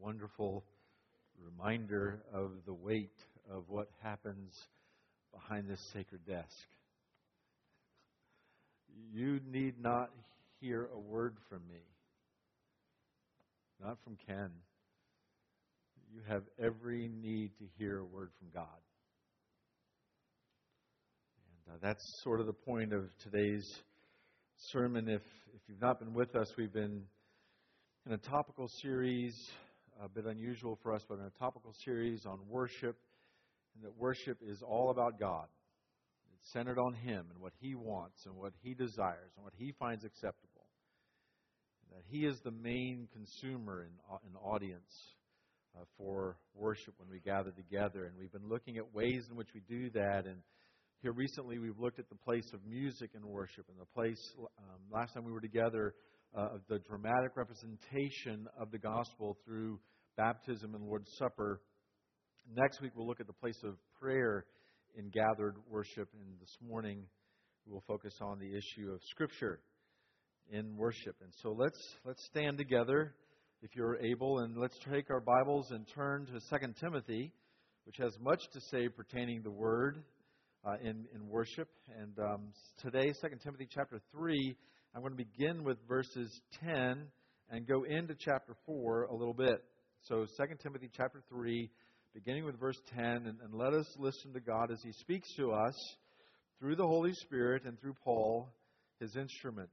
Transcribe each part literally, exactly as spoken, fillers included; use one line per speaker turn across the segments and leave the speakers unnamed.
wonderful reminder of the weight of what happens behind this sacred desk. You need not hear a word from me, not from Ken. You have every need to hear a word from God. And uh, that's sort of the point of today's sermon. If, if you've not been with us, we've been in a topical series, a bit unusual for us, but in a topical series on worship, and that worship is all about God. It's centered on Him and what He wants and what He desires and what He finds acceptable. And that He is the main consumer and, and audience uh, for worship when we gather together. And we've been looking at ways in which we do that. And here recently we've looked at the place of music in worship and the place, um, last time we were together, uh, of the dramatic representation of the gospel through baptism and Lord's Supper. Next week we'll look at the place of prayer in gathered worship, and this morning we'll focus on the issue of Scripture in worship. And so let's let's stand together, if you're able, and let's take our Bibles and turn to Second Timothy, which has much to say pertaining to the Word uh, in, in worship. And um, today, Second Timothy chapter three, I'm going to begin with verses ten and go into chapter four a little bit. So Second Timothy chapter three, beginning with verse ten, and, and let us listen to God as He speaks to us through the Holy Spirit and through Paul, His instrument.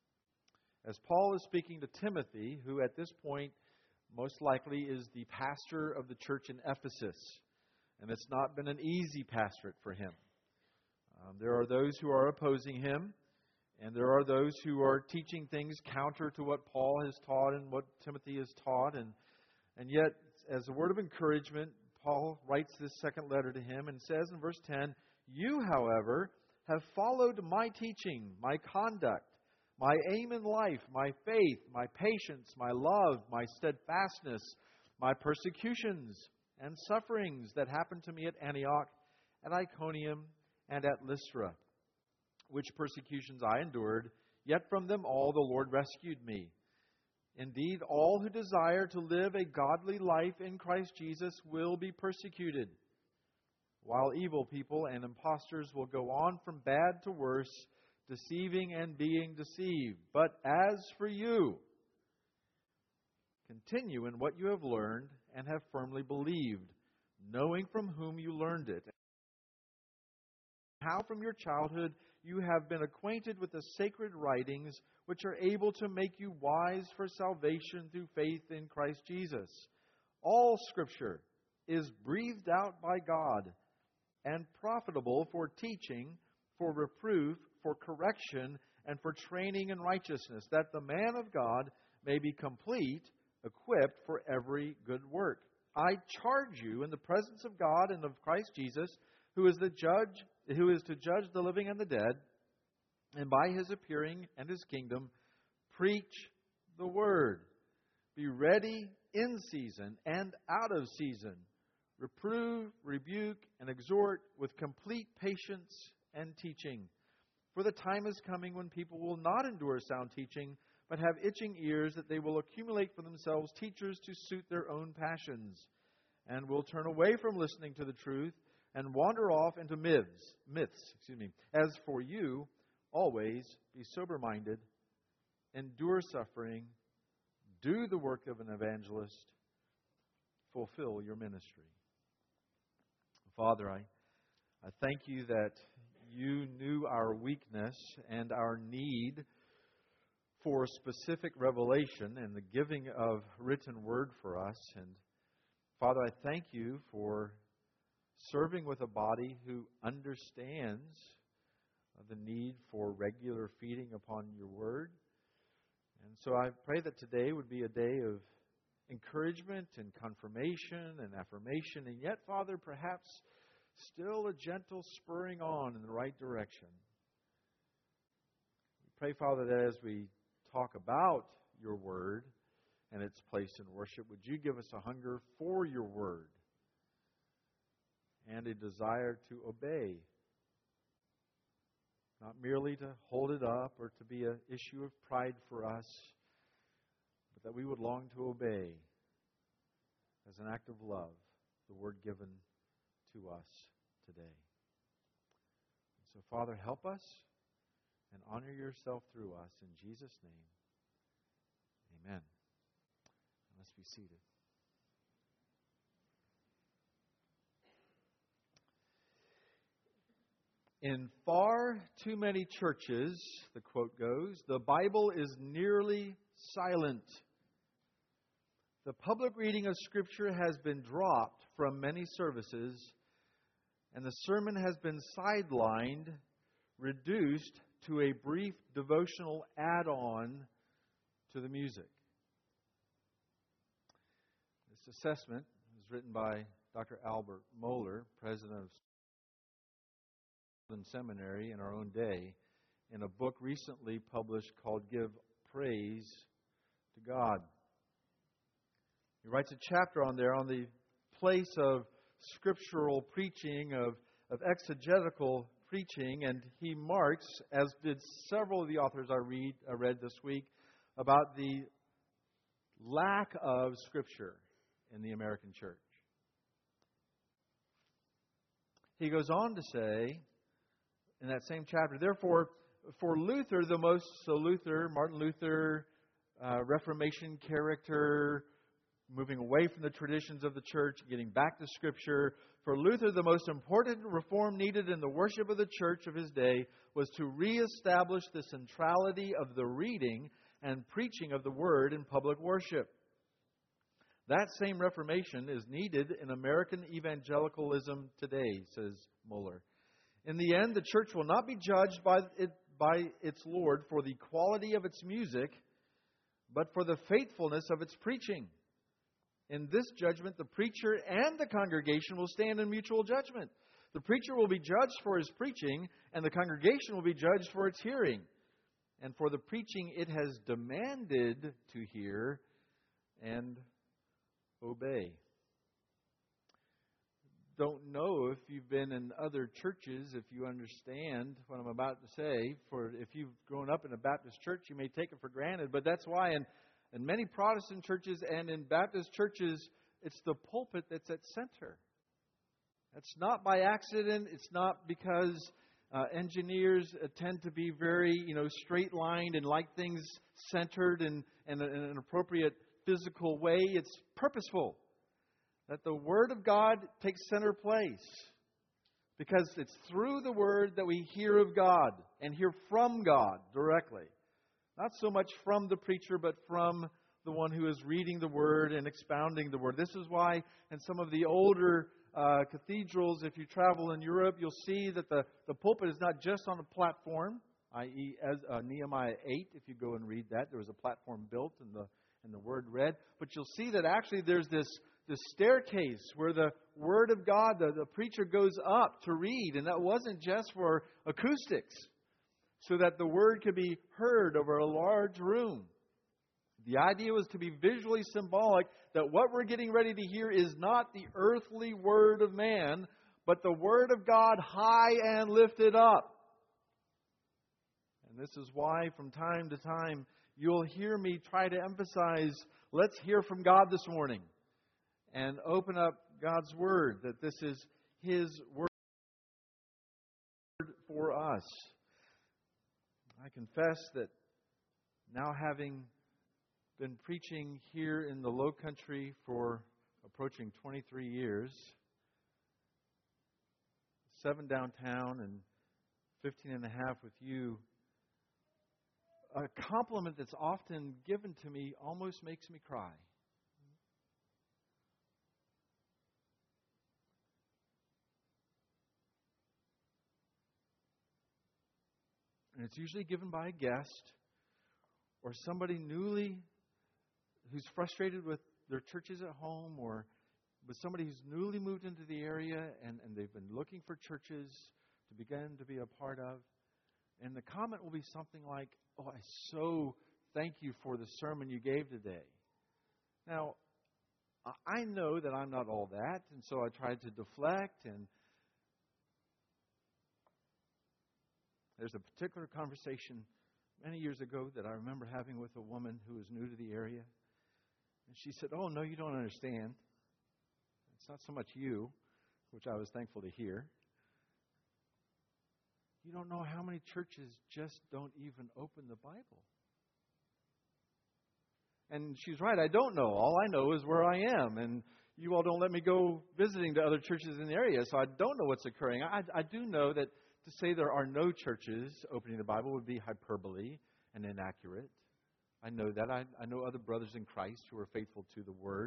As Paul is speaking to Timothy, who at this point most likely is the pastor of the church in Ephesus, and it's not been an easy pastorate for him. Um, there are those who are opposing him, and there are those who are teaching things counter to what Paul has taught and what Timothy has taught, and and yet, as a word of encouragement, Paul writes this second letter to him and says in verse ten, "You, however, have followed my teaching, my conduct, my aim in life, my faith, my patience, my love, my steadfastness, my persecutions and sufferings that happened to me at Antioch, at Iconium, and at Lystra, which persecutions I endured, yet from them all the Lord rescued me. Indeed, all who desire to live a godly life in Christ Jesus will be persecuted, while evil people and impostors will go on from bad to worse, deceiving and being deceived. But as for you, continue in what you have learned and have firmly believed, knowing from whom you learned it, how from your childhood you have been acquainted with the sacred writings, which are able to make you wise for salvation through faith in Christ Jesus. All Scripture is breathed out by God and profitable for teaching, for reproof, for correction, and for training in righteousness, that the man of God may be complete, equipped for every good work. I charge you in the presence of God and of Christ Jesus, who is the judge, who is to judge the living and the dead, and by His appearing and His kingdom, preach the word. Be ready in season and out of season. Reprove, rebuke, and exhort with complete patience and teaching. For the time is coming when people will not endure sound teaching, but have itching ears, that they will accumulate for themselves teachers to suit their own passions, and will turn away from listening to the truth and wander off into myths. Myths, excuse me. As for you, always be sober-minded, endure suffering, do the work of an evangelist, fulfill your ministry." Father, I, I thank You that You knew our weakness and our need for specific revelation and the giving of written word for us. And Father, I thank You for serving with a body who understands the need for regular feeding upon Your word. And so I pray that today would be a day of encouragement and confirmation and affirmation, and yet, Father, perhaps still a gentle spurring on in the right direction. We pray, Father, that as we talk about Your word and its place in worship, would You give us a hunger for Your word and a desire to obey, not merely to hold it up or to be an issue of pride for us, but that we would long to obey as an act of love, the word given to us today. So, Father, help us and honor yourself through us. In Jesus' name, amen. Let's be seated. In far too many churches, the quote goes, the Bible is nearly silent. The public reading of Scripture has been dropped from many services, and the sermon has been sidelined, reduced to a brief devotional add-on to the music. This assessment was written by Doctor Albert Mohler, president of Seminary in our own day, in a book recently published called Give Praise to God. He writes a chapter on there on the place of scriptural preaching, of, of exegetical preaching, and he marks, as did several of the authors I read I read this week, about the lack of Scripture in the American church. He goes on to say, in that same chapter, therefore, for Luther, the most, so Luther, Martin Luther, uh, Reformation character, moving away from the traditions of the church, getting back to Scripture. For Luther, the most important reform needed in the worship of the church of his day was to reestablish the centrality of the reading and preaching of the Word in public worship. That same reformation is needed in American evangelicalism today, says Mohler. In the end, the church will not be judged by, it, by its Lord for the quality of its music, but for the faithfulness of its preaching. In this judgment, the preacher and the congregation will stand in mutual judgment. The preacher will be judged for his preaching, and the congregation will be judged for its hearing, and for the preaching it has demanded to hear and obey. Don't know if you've been in other churches, if you understand what I'm about to say. For if you've grown up in a Baptist church, you may take it for granted, but that's why in In many Protestant churches and in Baptist churches, it's the pulpit that's at center. That's not by accident. It's not because uh, engineers tend to be very, you know, straight-lined and like things centered in, in, in an appropriate physical way. It's purposeful that the Word of God takes center place, because it's through the Word that we hear of God and hear from God directly. Not so much from the preacher, but from the one who is reading the Word and expounding the Word. This is why in some of the older uh, cathedrals, if you travel in Europe, you'll see that the, the pulpit is not just on a platform, that is as uh, Nehemiah eight, if you go and read that, there was a platform built and the and the Word read. But you'll see that actually there's this, this staircase where the Word of God, the, the preacher goes up to read. And that wasn't just for acoustics, so that the Word could be heard over a large room. The idea was to be visually symbolic that what we're getting ready to hear is not the earthly word of man, but the Word of God high and lifted up. And this is why from time to time you'll hear me try to emphasize, let's hear from God this morning, and open up God's Word, that this is His Word for us. I confess that now, having been preaching here in the Low Country for approaching twenty-three years, seven downtown and fifteen and a half with you, a compliment that's often given to me almost makes me cry. And it's usually given by a guest or somebody newly who's frustrated with their churches at home, or with somebody who's newly moved into the area and, and they've been looking for churches to begin to be a part of. And the comment will be something like, "Oh, I so thank you for the sermon you gave today." Now, I know that I'm not all that, and so I tried to deflect. And there's a particular conversation many years ago that I remember having with a woman who was new to the area. And she said, "Oh, no, you don't understand. It's not so much you, which I was thankful to hear. You don't know how many churches just don't even open the Bible. And she's right, I don't know. All I know is where I am. And you all don't let me go visiting to other churches in the area, so I don't know what's occurring. I, I do know that to say there are no churches opening the Bible would be hyperbole and inaccurate. I know that. I, I know other brothers in Christ who are faithful to the Word.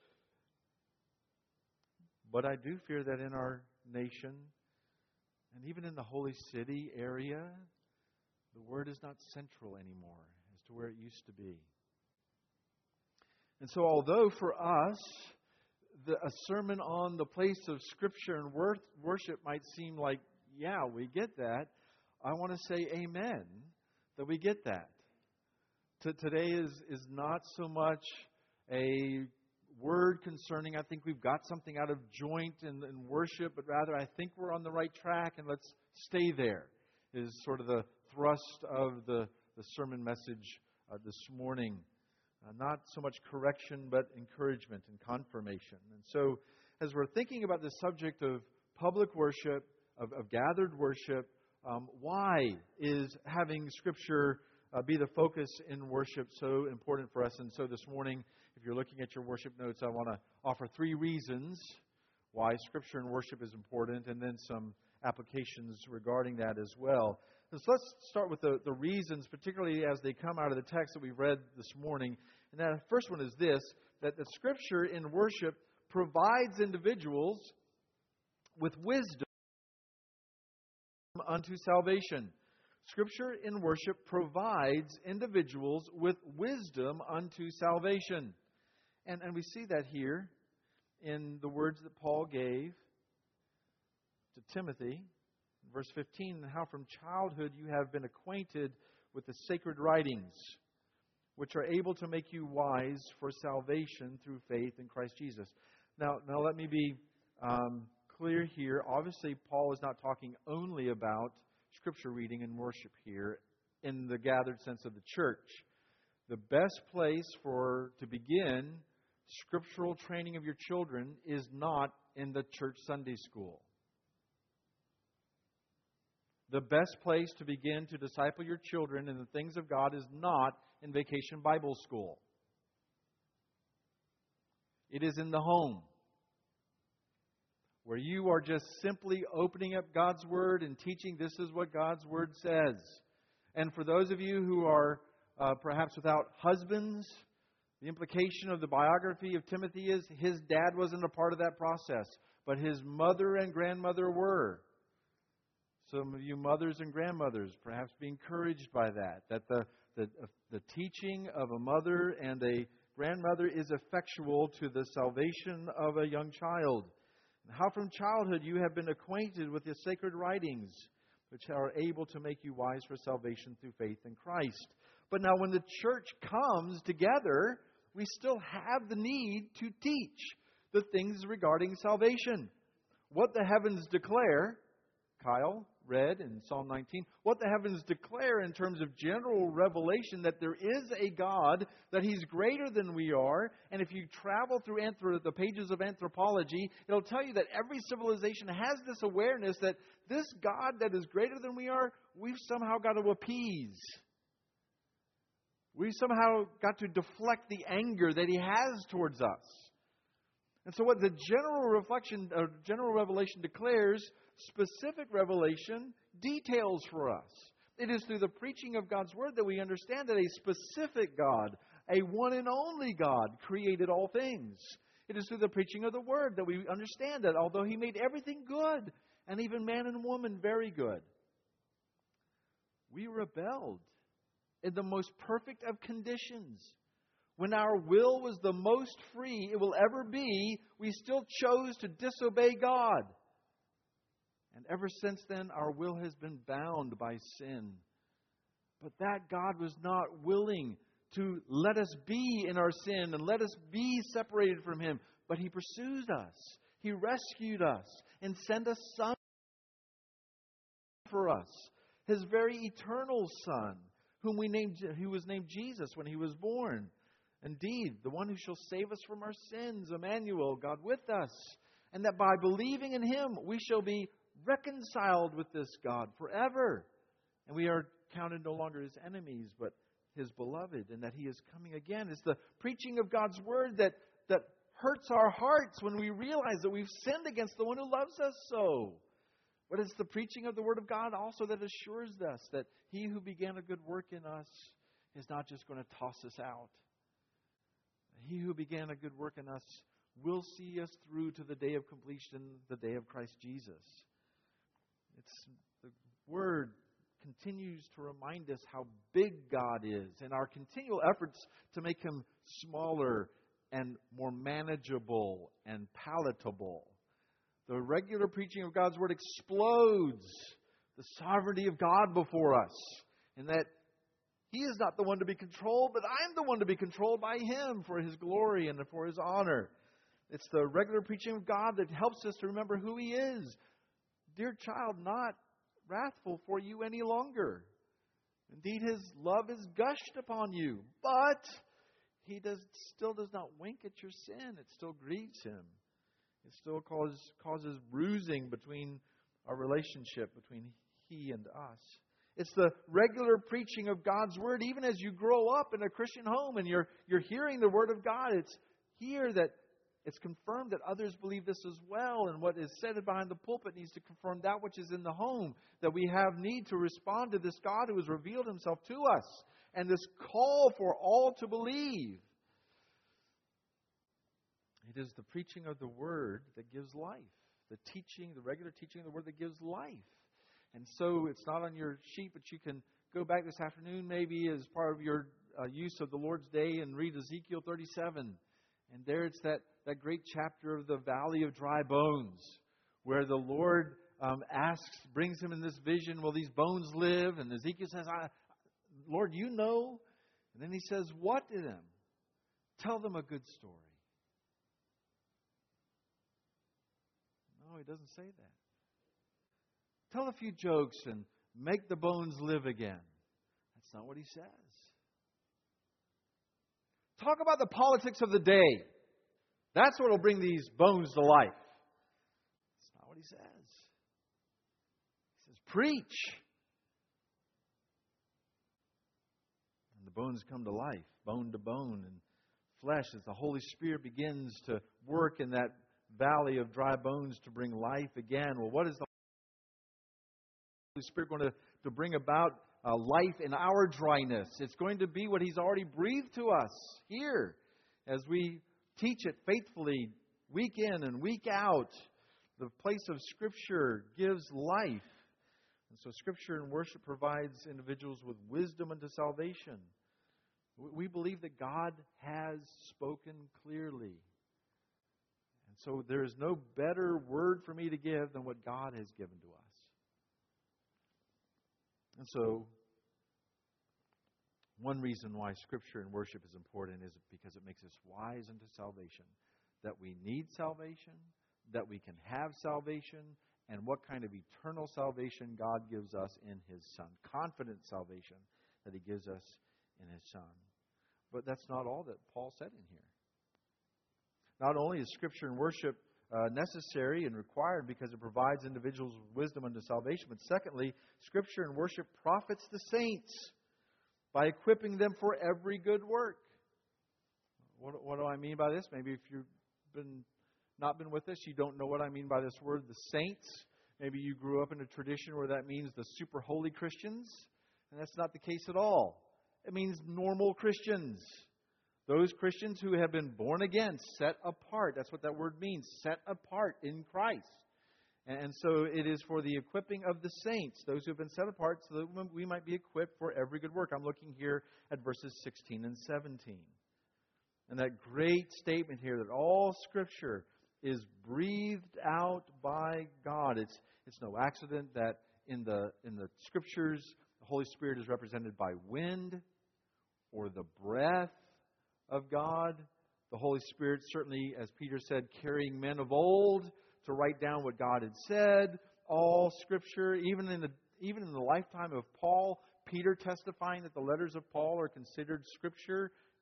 But I do fear that in our nation, and even in the Holy City area, the Word is not central anymore as to where it used to be. And so although for us, the, a sermon on the place of Scripture and worth, worship might seem like, yeah, we get that, I want to say amen, that we get that. To, today is, is not so much a word concerning, I think we've got something out of joint and, and worship, but rather I think we're on the right track and let's stay there, is sort of the thrust of the, the sermon message uh, this morning. Uh, not so much correction, but encouragement and confirmation. And so as we're thinking about the subject of public worship, of, of gathered worship, um, why is having Scripture uh, be the focus in worship so important for us? And so this morning, if you're looking at your worship notes, I want to offer three reasons why Scripture and worship is important, and then some applications regarding that as well. So let's start with the, the reasons, particularly as they come out of the text that we've read this morning. And that first one is this, that the Scripture in worship provides individuals with wisdom unto salvation. Scripture in worship provides individuals with wisdom unto salvation. And, and we see that here in the words that Paul gave to Timothy. Verse fifteen, how from childhood you have been acquainted with the sacred writings, which are able to make you wise for salvation through faith in Christ Jesus. Now, now let me be um, clear here. Obviously, Paul is not talking only about Scripture reading and worship here in the gathered sense of the church. The best place for to begin scriptural training of your children is not in the church Sunday school. The best place to begin to disciple your children in the things of God is not in Vacation Bible School. It is in the home, where you are just simply opening up God's Word and teaching this is what God's Word says. And for those of you who are uh, perhaps without husbands, the implication of the biography of Timothy is his dad wasn't a part of that process, but his mother and grandmother were. Some of you mothers and grandmothers perhaps be encouraged by that, that the, the, the teaching of a mother and a grandmother is effectual to the salvation of a young child. And how from childhood you have been acquainted with the sacred writings, which are able to make you wise for salvation through faith in Christ. But now when the church comes together, we still have the need to teach the things regarding salvation. What the heavens declare, Kyle read in Psalm nineteen, what the heavens declare in terms of general revelation that there is a God, that He's greater than we are. And if you travel through anthro- the pages of anthropology, it'll tell you that every civilization has this awareness that this God that is greater than we are, we've somehow got to appease. We've somehow got to deflect the anger that He has towards us. And so what the general reflection, or general revelation declares, specific revelation details for us. It is through the preaching of God's Word that we understand that a specific God, a one and only God, created all things. It is through the preaching of the Word that we understand that although He made everything good, and even man and woman very good, we rebelled in the most perfect of conditions. When our will was the most free it will ever be, we still chose to disobey God. And ever since then, our will has been bound by sin. But that God was not willing to let us be in our sin and let us be separated from Him. But He pursues us. He rescued us and sent a Son for us. His very eternal Son, whom we named, who was named Jesus when He was born. Indeed, the one who shall save us from our sins, Emmanuel, God with us. And that by believing in Him, we shall be reconciled with this God forever. And we are counted no longer His enemies, but His beloved, and that He is coming again. It's the preaching of God's Word that, that hurts our hearts when we realize that we've sinned against the one who loves us so. But it's the preaching of the Word of God also that assures us that He who began a good work in us is not just going to toss us out. He who began a good work in us will see us through to the day of completion, the day of Christ Jesus. It's the Word continues to remind us how big God is, and our continual efforts to make Him smaller and more manageable and palatable. The regular preaching of God's Word explodes the sovereignty of God before us, in that He is not the one to be controlled, but I'm the one to be controlled by Him for His glory and for His honor. It's the regular preaching of God that helps us to remember who He is. Dear child, not wrathful for you any longer. Indeed, His love is gushed upon you, but He does still does not wink at your sin. It still grieves Him. It still causes, causes bruising between our relationship, between He and us. It's the regular preaching of God's Word, even as you grow up in a Christian home and you're you're hearing the Word of God. It's here that it's confirmed that others believe this as well, and what is said behind the pulpit needs to confirm that which is in the home, that we have need to respond to this God who has revealed Himself to us, and this call for all to believe. It is the preaching of the Word that gives life. The teaching, the regular teaching of the Word that gives life. And so it's not on your sheet, but you can go back this afternoon maybe as part of your uh, use of the Lord's Day and read Ezekiel thirty-seven. And there it's that, that great chapter of the Valley of Dry Bones, where the Lord um, asks, brings him in this vision, will these bones live? And Ezekiel says, I, Lord, you know. And then he says, what to them? Tell them a good story. No, he doesn't say that. Tell a few jokes and make the bones live again. That's not what he says. Talk about the politics of the day. That's what will bring these bones to life. That's not what he says. He says, preach. And the bones come to life, bone to bone and flesh, as the Holy Spirit begins to work in that valley of dry bones to bring life again. Well, what is the Holy Spirit going to, to bring about uh, life in our dryness? It's going to be what He's already breathed to us here as we teach it faithfully week in and week out. The place of Scripture gives life. And so Scripture and worship provides individuals with wisdom unto salvation. We believe that God has spoken clearly. And so there is no better word for me to give than what God has given to us. And so, one reason why Scripture and worship is important is because it makes us wise unto salvation. That we need salvation, that we can have salvation, and what kind of eternal salvation God gives us in His Son. Confident salvation that He gives us in His Son. But that's not all that Paul said in here. Not only is Scripture and worship Uh, necessary and required because it provides individuals with wisdom unto salvation. But secondly, Scripture and worship profits the saints by equipping them for every good work. What, what do I mean by this? Maybe if you've been not been with us, you don't know what I mean by this word, the saints. Maybe you grew up in a tradition where that means the super holy Christians, and that's not the case at all. It means normal Christians. Those Christians who have been born again, set apart. That's what that word means, set apart in Christ. And so it is for the equipping of the saints, those who have been set apart, so that we might be equipped for every good work. I'm looking here at verses sixteen and seventeen. And that great statement here that all Scripture is breathed out by God. It's it's no accident that in the in the Scriptures, the Holy Spirit is represented by wind or the breath of God. The Holy Spirit, certainly, as Peter said, carrying men of old to write down what God had said. All Scripture, even in the even in the lifetime of Paul, Peter testifying that the letters of Paul are considered Scripture.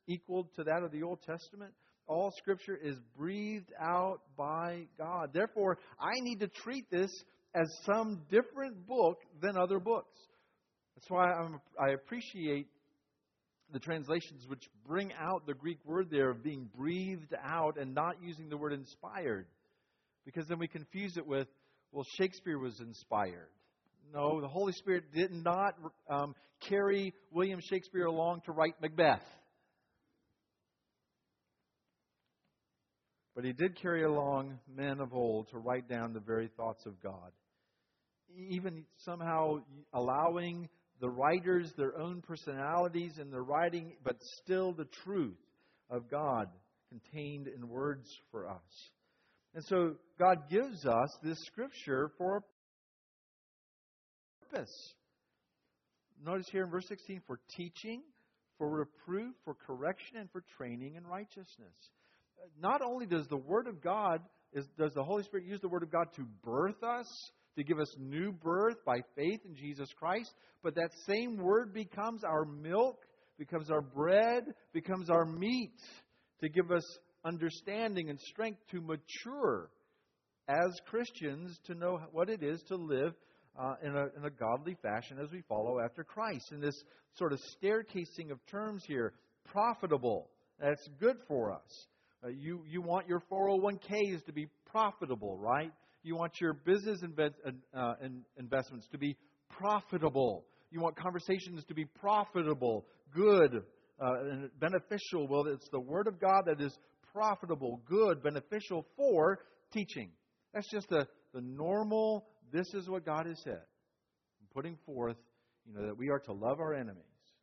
equal to that of the Old Testament. All Scripture is breathed out by God. Therefore, I need to treat this as some different book than other books. That's why I'm, I appreciate the translations which bring out the Greek word there of being breathed out and not using the word inspired. Because then we confuse it with, well, Shakespeare was inspired. No, the Holy Spirit did not um, carry William Shakespeare along to write Macbeth. But He did carry along men of old to write down the very thoughts of God. Even somehow allowing the writers their own personalities in their writing, but still the truth of God contained in words for us. And so God gives us this Scripture for a purpose. Notice here in verse sixteen, for teaching, for reproof, for correction, and for training in righteousness. Not only does the Word of God, is, does the Holy Spirit use the Word of God to birth us, to give us new birth by faith in Jesus Christ, but that same Word becomes our milk, becomes our bread, becomes our meat, to give us understanding and strength to mature as Christians, to know what it is to live uh, in, a, in a godly fashion as we follow after Christ. In this sort of staircasing of terms here, profitable, that's good for us. Uh, you, you want your four oh one k's to be profitable, right? You want your business inve- uh, in investments to be profitable. You want conversations to be profitable, good, uh, and beneficial. Well, it's the Word of God that is profitable, good, beneficial for teaching. That's just the, the normal, this is what God has said. Putting forth, you know, that we are to love our enemies.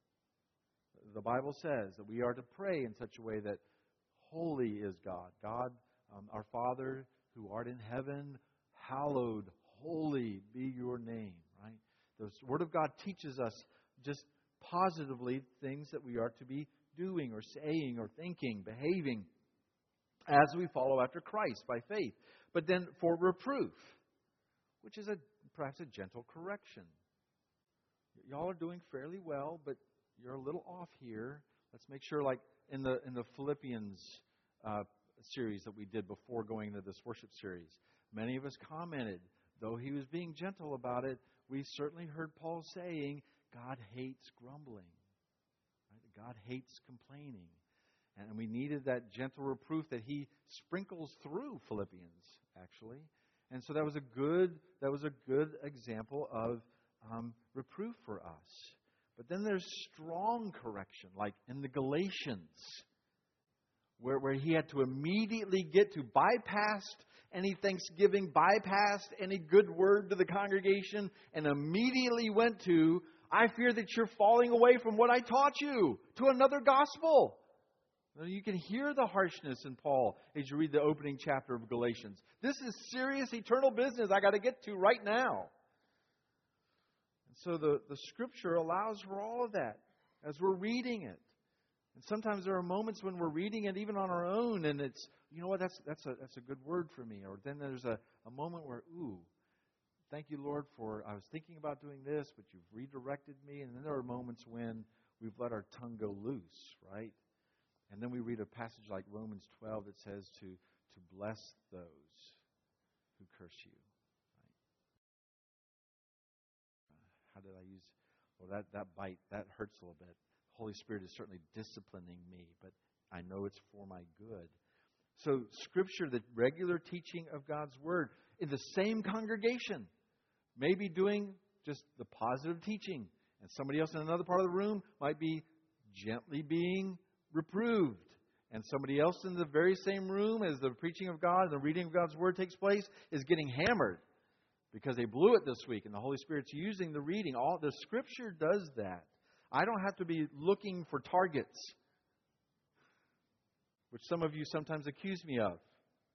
The Bible says that we are to pray in such a way that holy is God. God, um, our Father who art in heaven, hallowed, holy be your name, right? The Word of God teaches us just positively things that we are to be doing or saying or thinking, behaving as we follow after Christ by faith. But then for reproof, which is a perhaps a gentle correction. Y'all are doing fairly well, but you're a little off here. Let's make sure, like in the in the Philippians uh, series that we did before going into this worship series, many of us commented, though he was being gentle about it, we certainly heard Paul saying, God hates grumbling. Right? God hates complaining. And we needed that gentle reproof that he sprinkles through Philippians, actually. And so that was a good that was a good example of um, reproof for us. But then there's strong correction, like in the Galatians, where, where he had to immediately get to bypass any thanksgiving, bypassed any good word to the congregation, and immediately went to, I fear that you're falling away from what I taught you, to another gospel. You can hear the harshness in Paul as you read the opening chapter of Galatians. This is serious eternal business I got to get to right now. And so the, the Scripture allows for all of that as we're reading it. And sometimes there are moments when we're reading it even on our own, and it's, you know what, that's that's a that's a good word for me. Or then there's a, a moment where, ooh, thank you, Lord, for I was thinking about doing this, but you've redirected me. And then there are moments when we've let our tongue go loose, right? And then we read a passage like Romans twelve that says to, to bless those who curse you. Right? Uh, how did I use... Well, that, that bite, that hurts a little bit. The Holy Spirit is certainly disciplining me, but I know it's for my good. So Scripture, the regular teaching of God's Word, in the same congregation, may be doing just the positive teaching. And somebody else in another part of the room might be gently being reproved. And somebody else in the very same room as the preaching of God and the reading of God's Word takes place is getting hammered because they blew it this week and the Holy Spirit's using the reading. All the Scripture does that. I don't have to be looking for targets, which some of you sometimes accuse me of.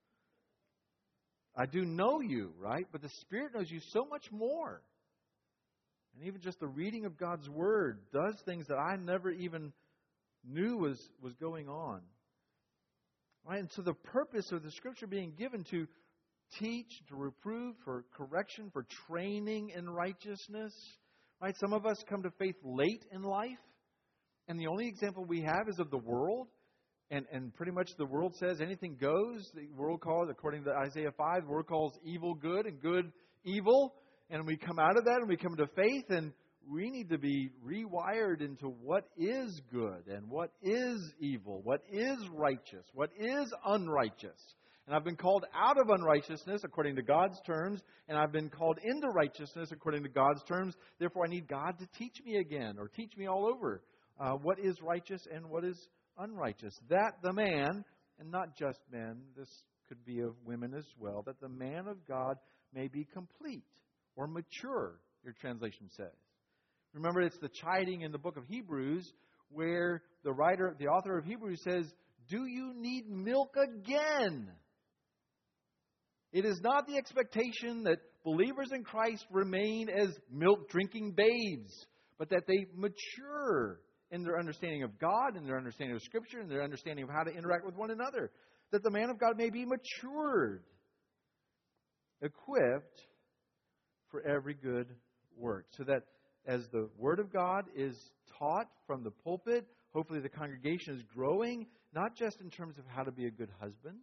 I do know you, right? But the Spirit knows you so much more. And even just the reading of God's Word does things that I never even knew was, was going on. Right? And so the purpose of the Scripture being given to teach, to reprove, for correction, for training in righteousness. Right? Some of us come to faith late in life. And the only example we have is of the world. And and pretty much the world says anything goes. The world calls, according to Isaiah five, the world calls evil good and good evil. And we come out of that and we come to faith, and we need to be rewired into what is good and what is evil, what is righteous, what is unrighteous. And I've been called out of unrighteousness according to God's terms, and I've been called into righteousness according to God's terms. Therefore, I need God to teach me again, or teach me all over uh, what is righteous and what is unrighteous. That the man, and not just men, this could be of women as well, that the man of God may be complete or mature, your translation says. Remember, it's the chiding in the book of Hebrews where the writer, the author of Hebrews says, do you need milk again? It is not the expectation that believers in Christ remain as milk-drinking babes, but that they mature in their understanding of God, in their understanding of Scripture, in their understanding of how to interact with one another. That the man of God may be matured, equipped for every good work. So that as the Word of God is taught from the pulpit, hopefully the congregation is growing, not just in terms of how to be a good husband,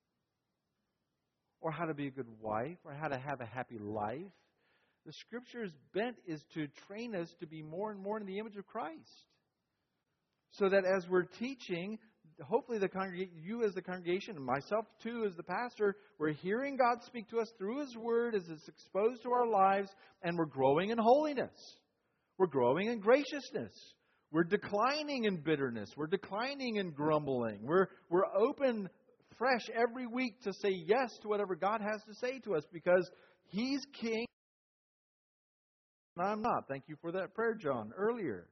or how to be a good wife, or how to have a happy life. The Scripture's bent is to train us to be more and more in the image of Christ. So that as we're teaching, hopefully the congregation, you as the congregation, and myself too as the pastor, we're hearing God speak to us through His Word as it's exposed to our lives, and we're growing in holiness. We're growing in graciousness. We're declining in bitterness. We're declining in grumbling. We're, we're open fresh every week to say yes to whatever God has to say to us, because He's King and I'm not. Thank you for that prayer, John, earlier.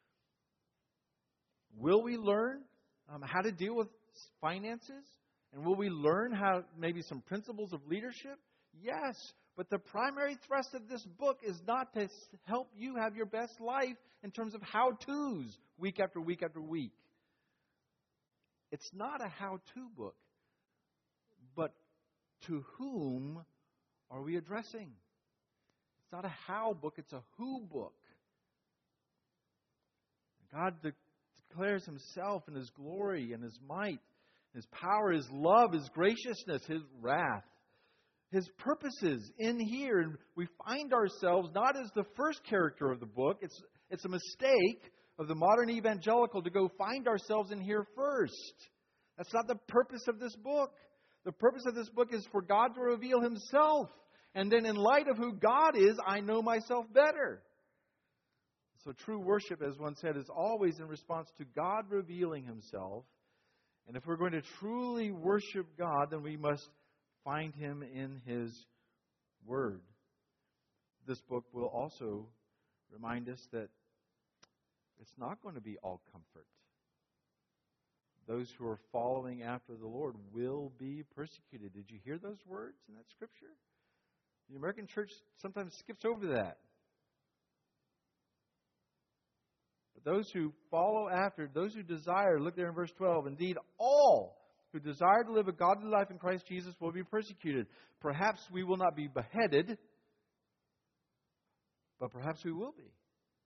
Will we learn um, how to deal with finances? And will we learn how maybe some principles of leadership? Yes. But the primary thrust of this book is not to help you have your best life in terms of how-tos week after week after week. It's not a how-to book. But to whom are we addressing? It's not a how book, it's a who book. God de- declares Himself and His glory and His might, His power, His love, His graciousness, His wrath, His purposes in here. And we find ourselves not as the first character of the book. It's, it's a mistake of the modern evangelical to go find ourselves in here first. That's not the purpose of this book. The purpose of this book is for God to reveal Himself. And then in light of who God is, I know myself better. So true worship, as one said, is always in response to God revealing Himself. And if we're going to truly worship God, then we must find Him in His Word. This book will also remind us that it's not going to be all comfort. Those who are following after the Lord will be persecuted. Did you hear those words in that scripture? The American church sometimes skips over that. But those who follow after, those who desire, look there in verse twelve, indeed all who desire to live a godly life in Christ Jesus will be persecuted. Perhaps we will not be beheaded, but perhaps we will be.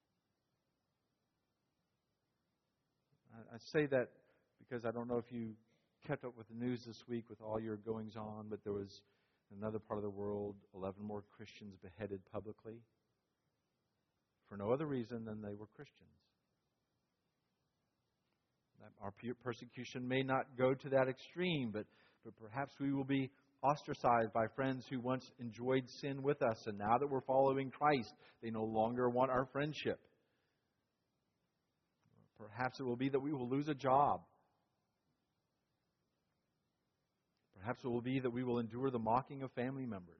I, I say that because I don't know if you kept up with the news this week with all your goings on, but there was another part of the world, eleven more Christians beheaded publicly for no other reason than they were Christians. Our persecution may not go to that extreme, but, but perhaps we will be ostracized by friends who once enjoyed sin with us, and now that we're following Christ, they no longer want our friendship. Perhaps it will be that we will lose a job. Perhaps it will be that we will endure the mocking of family members.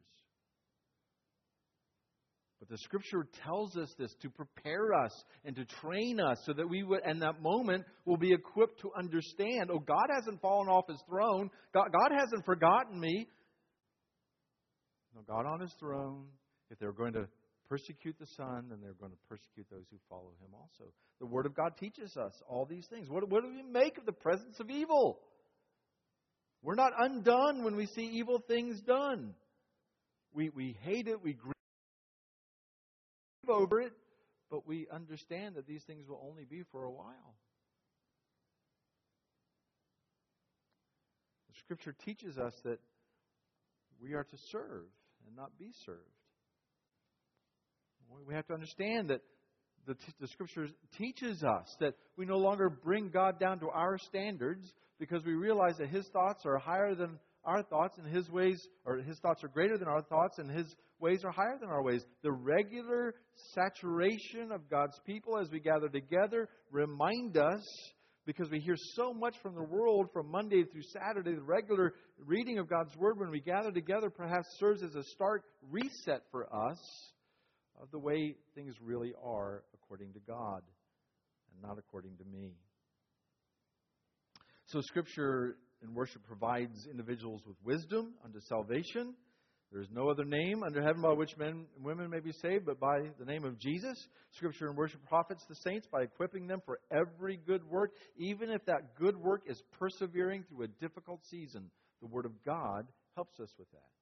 But the Scripture tells us this to prepare us and to train us so that we would, in that moment, will be equipped to understand, oh, God hasn't fallen off His throne. God, God hasn't forgotten me. No, God on His throne. If they're going to persecute the Son, then they're going to persecute those who follow Him also. The Word of God teaches us all these things. What, what do we make of the presence of evil? We're not undone when we see evil things done. We, we hate it, we grieve over it, but we understand that these things will only be for a while. The Scripture teaches us that we are to serve and not be served. We have to understand that the, the Scripture teaches us that we no longer bring God down to our standards because we realize that His thoughts are higher than our thoughts and His ways, or His thoughts are greater than our thoughts and His ways are higher than our ways. The regular saturation of God's people as we gather together remind us, because we hear so much from the world from Monday through Saturday, the regular reading of God's Word when we gather together perhaps serves as a stark reset for us of the way things really are according to God and not according to me. So Scripture and worship provides individuals with wisdom unto salvation. There is no other name under heaven by which men and women may be saved but by the name of Jesus. Scripture and worship profits the saints by equipping them for every good work, even if that good work is persevering through a difficult season. The Word of God helps us with that.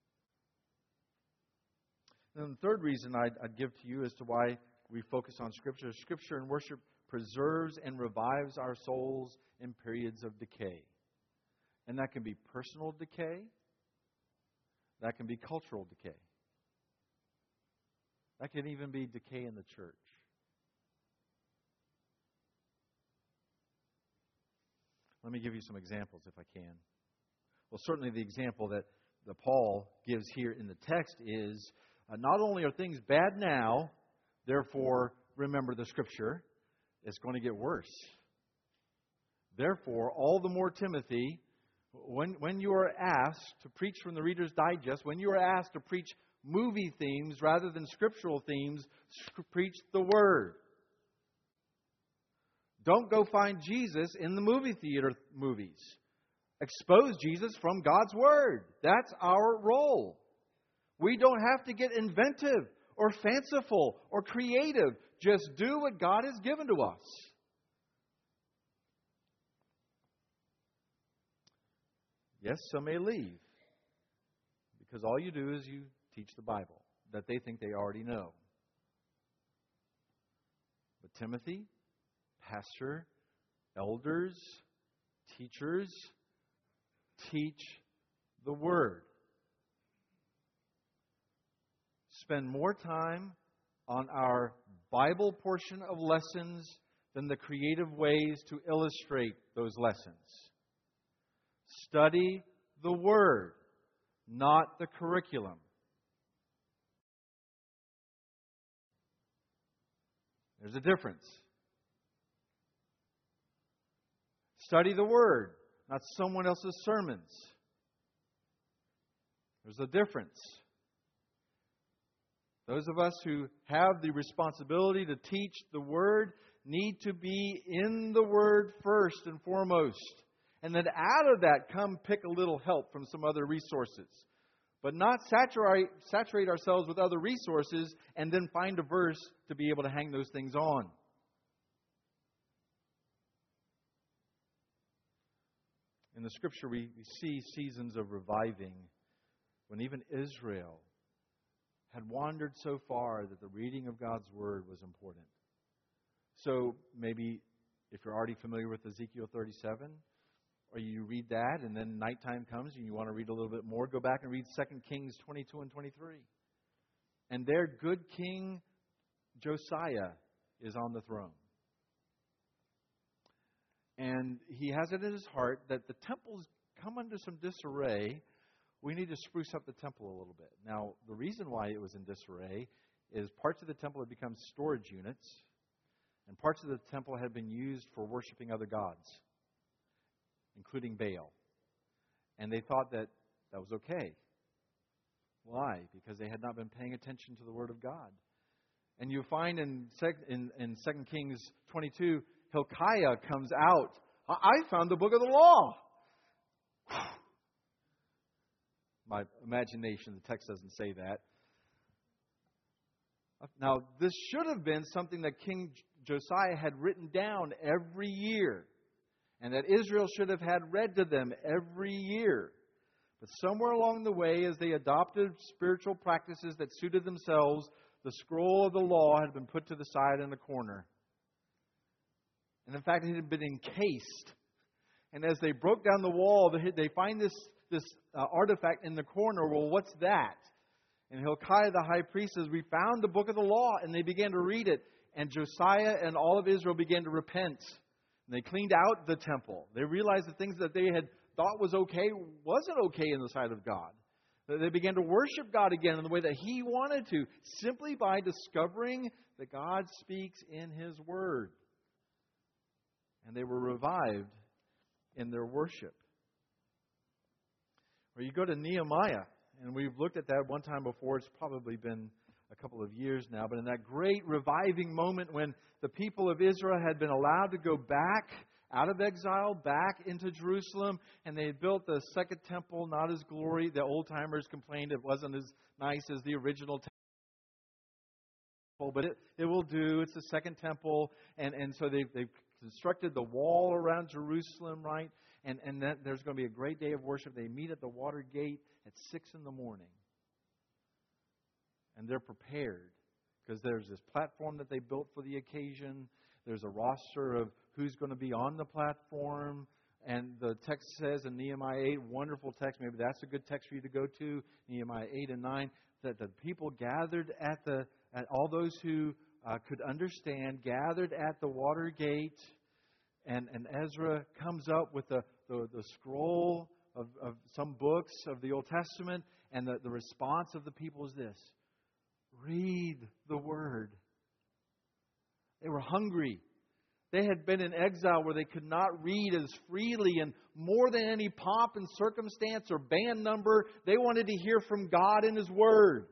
And the third reason I'd, I'd give to you as to why we focus on Scripture. Scripture and worship preserves and revives our souls in periods of decay. And that can be personal decay. That can be cultural decay. That can even be decay in the church. Let me give you some examples if I can. Well, certainly the example that, that Paul gives here in the text is uh, not only are things bad now, therefore remember the Scripture, it's going to get worse. Therefore, all the more, Timothy, when, when you are asked to preach from the Reader's Digest, when you are asked to preach movie themes rather than scriptural themes, preach the Word. Don't go find Jesus in the movie theater movies. Expose Jesus from God's Word. That's our role. We don't have to get inventive or fanciful or creative. Just do what God has given to us. Yes, some may leave because all you do is you teach the Bible that they think they already know. But Timothy, pastor, elders, teachers, teach the Word. Spend more time on our Bible portion of lessons than the creative ways to illustrate those lessons. Study the Word, not the curriculum. There's a difference. Study the Word, not someone else's sermons. There's a difference. Those of us who have the responsibility to teach the Word need to be in the Word first and foremost. And then out of that, come pick a little help from some other resources. But not saturate, saturate ourselves with other resources and then find a verse to be able to hang those things on. In the Scripture, we, we see seasons of reviving when even Israel had wandered so far that the reading of God's Word was important. So maybe if you're already familiar with Ezekiel thirty-seven, or you read that and then nighttime comes and you want to read a little bit more, go back and read Second Kings twenty-two and twenty-three. And there, good King Josiah is on the throne. And he has it in his heart that the temple's come under some disarray. We need to spruce up the temple a little bit. Now, the reason why it was in disarray is parts of the temple had become storage units, and parts of the temple had been used for worshiping other gods, including Baal. And they thought that that was okay. Why? Because they had not been paying attention to the Word of God. And you find in, in, in Second Kings twenty-two, Hilkiah comes out. I found the book of the law. My imagination, the text doesn't say that. Now, this should have been something that King Josiah had written down every year, and that Israel should have had read to them every year. But somewhere along the way, as they adopted spiritual practices that suited themselves, the scroll of the law had been put to the side in the corner. And in fact, it had been encased. And as they broke down the wall, they find this, this uh, artifact in the corner. Well, what's that? And Hilkiah the high priest says, we found the book of the law. And they began to read it. And Josiah and all of Israel began to repent. And they cleaned out the temple. They realized the things that they had thought was okay wasn't okay in the sight of God. They began to worship God again in the way that He wanted to, simply by discovering that God speaks in His Word. And they were revived in their worship. Or you go to Nehemiah, and we've looked at that one time before. It's probably been a couple of years now. But in that great reviving moment when the people of Israel had been allowed to go back out of exile, back into Jerusalem, and they had built the second temple, not as glory. The old-timers complained it wasn't as nice as the original temple, but it, it will do. It's the second temple. And, and so they've, they've constructed the wall around Jerusalem, right? And, and that there's going to be a great day of worship. They meet at the water gate at six in the morning. And they're prepared because there's this platform that they built for the occasion. There's a roster of who's going to be on the platform. And the text says in Nehemiah eight, wonderful text, maybe that's a good text for you to go to, Nehemiah eight and nine, that the people gathered at the, at all those who uh, could understand, gathered at the water gate. And, and Ezra comes up with the, the, the scroll of, of some books of the Old Testament. And the, the response of the people is this: read the Word. They were hungry. They had been in exile where they could not read as freely, and more than any pomp and circumstance or band number, they wanted to hear from God in His Word.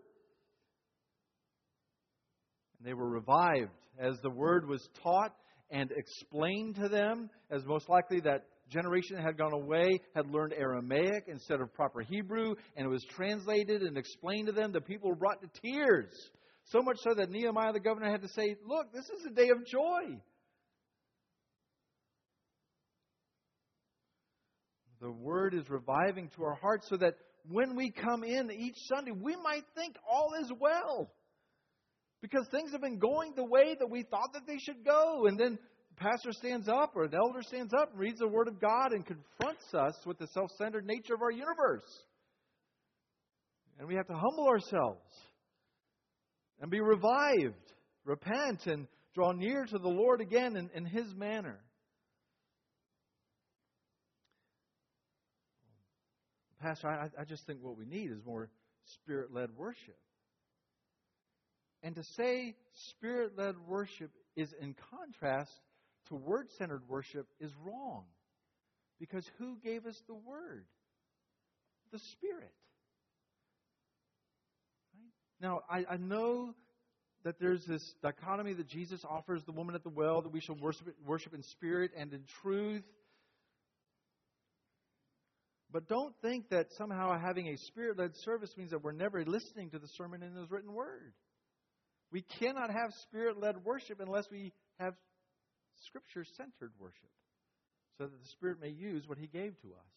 And they were revived as the Word was taught and explained to them, as most likely that generation that had gone away had learned Aramaic instead of proper Hebrew, and it was translated and explained to them. The people were brought to tears. So much so that Nehemiah the governor had to say, look, this is a day of joy. The Word is reviving to our hearts so that when we come in each Sunday, we might think all is well. Because things have been going the way that we thought that they should go. And then the pastor stands up or an elder stands up and reads the Word of God and confronts us with the self-centered nature of our universe. And we have to humble ourselves and be revived, repent, and draw near to the Lord again in, in His manner. Pastor, I, I just think what we need is more Spirit-led worship. And to say Spirit-led worship is in contrast to Word-centered worship is wrong. Because who gave us the Word? The Spirit. Right? Now, I, I know that there's this dichotomy that Jesus offers the woman at the well, that we shall worship, worship in spirit and in truth. But don't think that somehow having a Spirit-led service means that we're never listening to the sermon in His written Word. We cannot have Spirit-led worship unless we have Scripture-centered worship, so that the Spirit may use what He gave to us.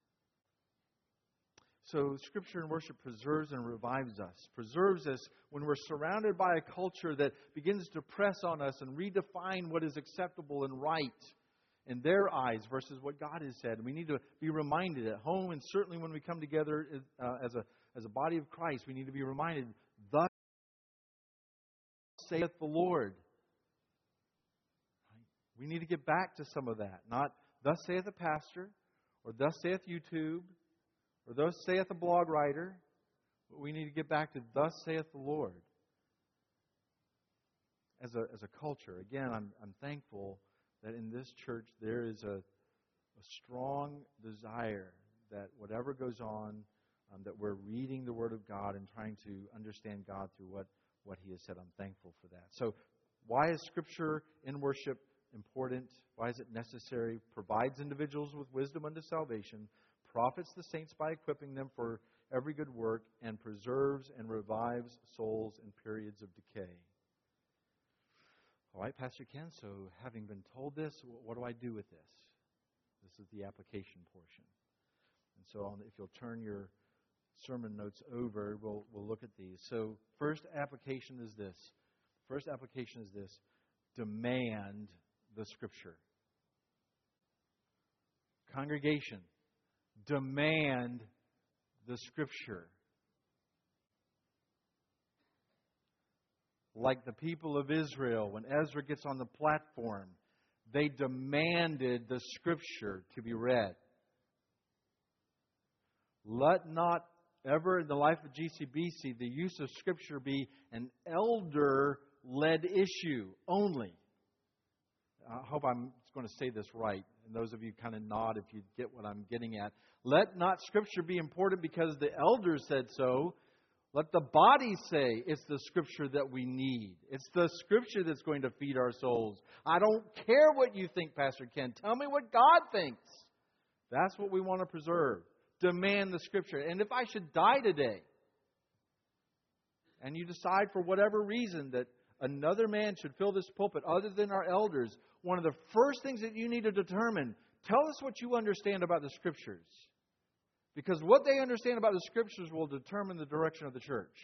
So Scripture and worship preserves and revives us, preserves us when we're surrounded by a culture that begins to press on us and redefine what is acceptable and right in their eyes versus what God has said. We need to be reminded at home, and certainly when we come together uh, as a as a body of Christ, we need to be reminded, thus saith the Lord. We need to get back to some of that. Not, thus saith the pastor, or thus saith YouTube, or thus saith the blog writer. But we need to get back to, thus saith the Lord. As a, as a culture, again, I'm, I'm thankful that in this church there is a, a strong desire that whatever goes on, um, that we're reading the Word of God and trying to understand God through what, what He has said. I'm thankful for that. So why is Scripture in worship important? Why is it necessary? Provides individuals with wisdom unto salvation, profits the saints by equipping them for every good work, and preserves and revives souls in periods of decay. All right, Pastor Ken, so having been told this, what do I do with this? This is the application portion. And so if you'll turn your sermon notes over, we'll we'll look at these. So first application is this. First application is this. Demand the Scripture. Congregation, demand the Scripture. Like the people of Israel, when Ezra gets on the platform, they demanded the Scripture to be read. Let not ever in the life of G C B C the use of Scripture be an elder-led issue only. I hope I'm going to say this right. And those of you kind of nod if you get what I'm getting at. Let not Scripture be important because the elders said so. Let the body say it's the Scripture that we need. It's the Scripture that's going to feed our souls. I don't care what you think, Pastor Ken. Tell me what God thinks. That's what we want to preserve. Demand the Scripture. And if I should die today, and you decide for whatever reason that another man should fill this pulpit other than our elders, one of the first things that you need to determine, tell us what you understand about the Scriptures. Because what they understand about the Scriptures will determine the direction of the church.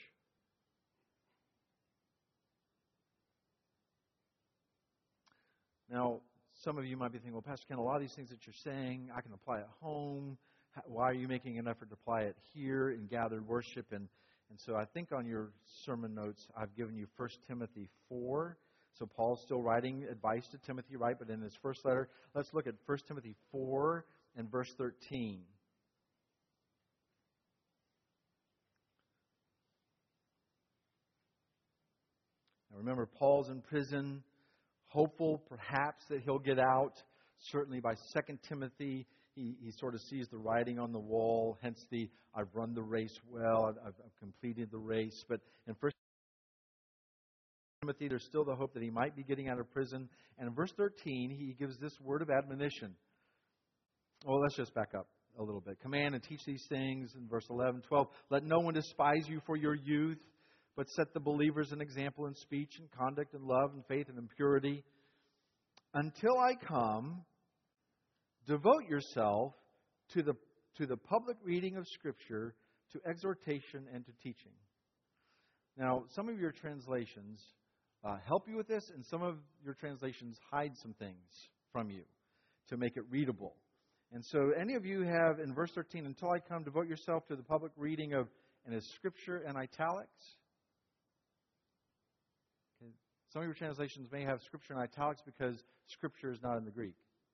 Now, some of you might be thinking, well, Pastor Ken, a lot of these things that you're saying, I can apply at home. Why are you making an effort to apply it here in gathered worship? And, and so I think on your sermon notes, I've given you First Timothy four. So Paul's still writing advice to Timothy, right? But in his first letter, let's look at First Timothy four and verse thirteen. Now remember, Paul's in prison, hopeful perhaps that he'll get out. Certainly by Second Timothy, he, he sort of sees the writing on the wall, hence the, I've run the race well, I've, I've completed the race. But in First Timothy, there's still the hope that he might be getting out of prison. And in verse thirteen, he gives this word of admonition. Well, let's just back up a little bit. Command and teach these things in verse eleven, twelve. Let no one despise you for your youth, but set the believers an example in speech and conduct and love and faith and in purity. Until I come, devote yourself to the, to the public reading of Scripture, to exhortation and to teaching. Now, some of your translations uh, help you with this, and some of your translations hide some things from you to make it readable. And so any of you have, in verse thirteen, until I come, devote yourself to the public reading of, and is Scripture in italics? Okay. Some of your translations may have Scripture in italics because Scripture is not in the Greek.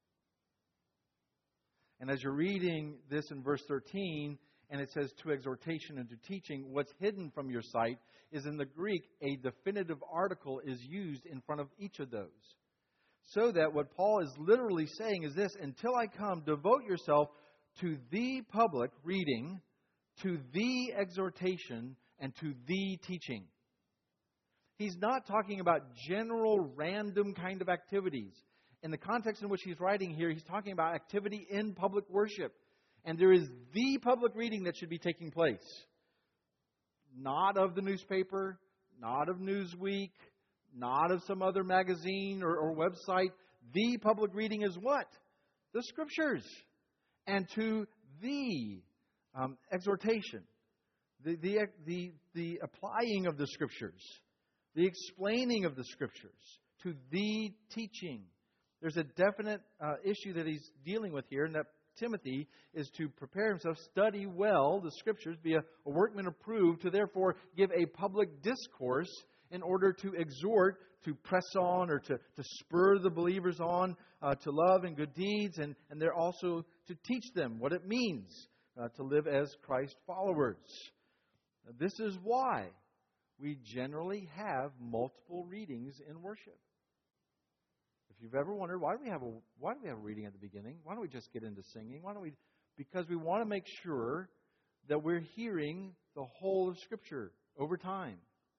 And as you're reading this in verse thirteen, and it says to exhortation and to teaching, what's hidden from your sight is in the Greek, a definitive article is used in front of each of those. So that what Paul is literally saying is this: until I come, devote yourself to the public reading, to the exhortation, and to the teaching. He's not talking about general, random kind of activities. In the context in which he's writing here, he's talking about activity in public worship. And there is the public reading that should be taking place. Not of the newspaper, not of Newsweek, not of some other magazine or, or website. The public reading is what? The Scriptures. And to the um, exhortation, the, the, the, the applying of the Scriptures, the explaining of the Scriptures, to the teaching. There's a definite uh, issue that he's dealing with here, and that Timothy is to prepare himself, study well the Scriptures, be a, a workman approved, to therefore give a public discourse in order to exhort, to press on, or to, to spur the believers on uh, to love and good deeds, and, and they're also to teach them what it means uh, to live as Christ followers. Now, this is why we generally have multiple readings in worship. If you've ever wondered, why do we have a why do we have a reading at the beginning? Why don't we just get into singing? Why don't we? Because we want to make sure that we're hearing the whole of Scripture over time.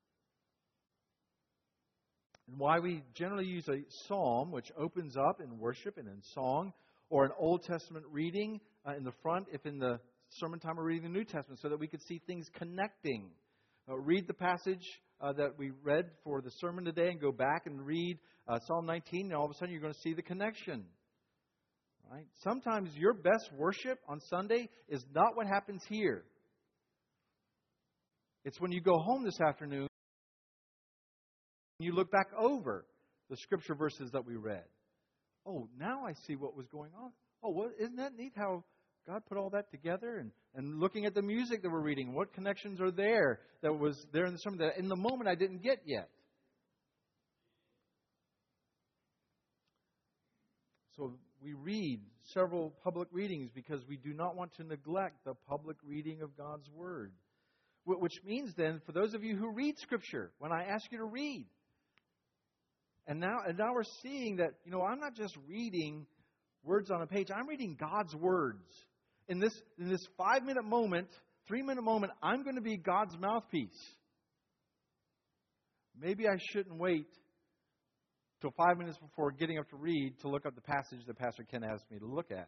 And why we generally use a psalm, which opens up in worship and in song, or an Old Testament reading uh, in the front, if in the sermon time we're reading the New Testament, so that we could see things connecting. Uh, read the passage uh, that we read for the sermon today and go back and read uh, Psalm nineteen, and all of a sudden you're going to see the connection. Right? Sometimes your best worship on Sunday is not what happens here. It's when you go home this afternoon and you look back over the Scripture verses that we read. Oh, now I see what was going on. Oh, what, isn't that neat how God put all that together? And, and looking at the music that we're reading, what connections are there that was there in the sermon that in the moment I didn't get yet? So we read several public readings because we do not want to neglect the public reading of God's Word. Which means then, for those of you who read Scripture, when I ask you to read, and now, and now we're seeing that, you know, I'm not just reading words on a page. I'm reading God's words. In this, in this five-minute moment, three-minute moment, I'm going to be God's mouthpiece. Maybe I shouldn't wait till five minutes before getting up to read to look up the passage that Pastor Ken asked me to look at.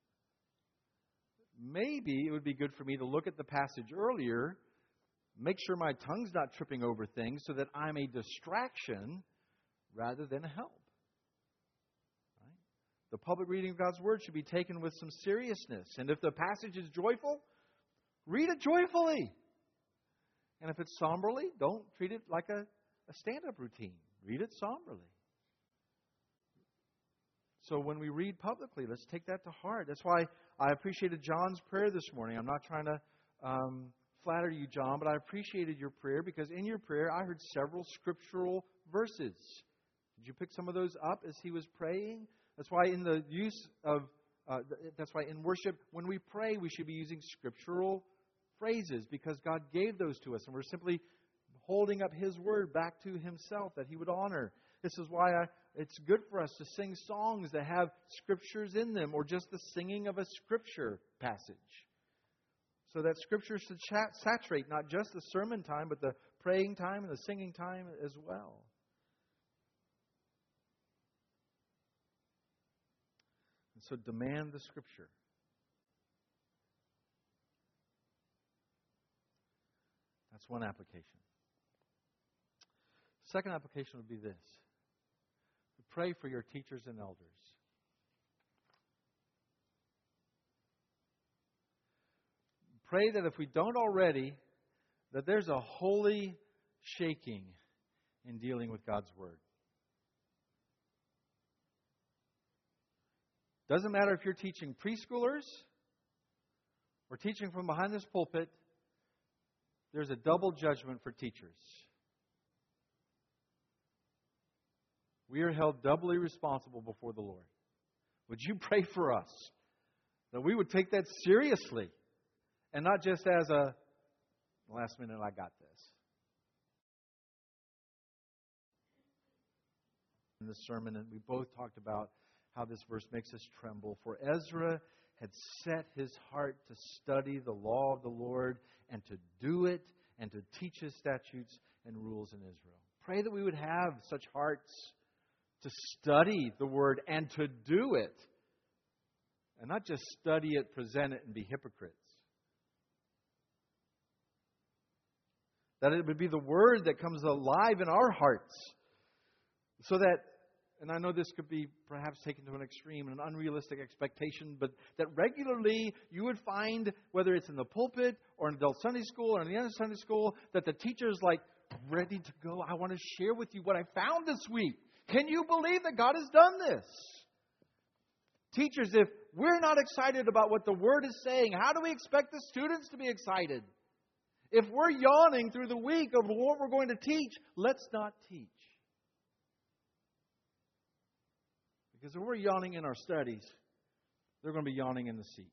Maybe it would be good for me to look at the passage earlier, make sure my tongue's not tripping over things so that I'm a distraction rather than a help. Right? The public reading of God's Word should be taken with some seriousness. And if the passage is joyful, read it joyfully. And if it's somberly, don't treat it like a, a stand-up routine. Read it somberly. So when we read publicly, let's take that to heart. That's why I appreciated John's prayer this morning. I'm not trying to um, flatter you, John, but I appreciated your prayer because in your prayer I heard several scriptural verses. Did you pick some of those up as he was praying? That's why in the use of, uh, that's why in worship, when we pray, we should be using scriptural phrases because God gave those to us. And we're simply holding up His Word back to Himself that He would honor. This is why I, it's good for us to sing songs that have scriptures in them or just the singing of a scripture passage. So that scripture should chat, saturate not just the sermon time, but the praying time and the singing time as well. And so demand the Scripture. That's one application. Second application would be this. Pray for your teachers and elders. Pray that if we don't already, that there's a holy shaking in dealing with God's Word. Doesn't matter if you're teaching preschoolers or teaching from behind this pulpit, there's a double judgment for teachers. We are held doubly responsible before the Lord. Would you pray for us that we would take that seriously and not just as a last minute, I got this. In this sermon, and we both talked about how this verse makes us tremble. For Ezra had set his heart to study the law of the Lord and to do it and to teach His statutes and rules in Israel. Pray that we would have such hearts to study the Word and to do it. And not just study it, present it, and be hypocrites. That it would be the Word that comes alive in our hearts. So that, and I know this could be perhaps taken to an extreme, an unrealistic expectation, but that regularly you would find, whether it's in the pulpit or in adult Sunday school or in the other Sunday school, that the teacher's like, ready to go. I want to share with you what I found this week. Can you believe that God has done this? Teachers, if we're not excited about what the Word is saying, how do we expect the students to be excited? If we're yawning through the week of what we're going to teach, let's not teach. Because if we're yawning in our studies, they're going to be yawning in the seats.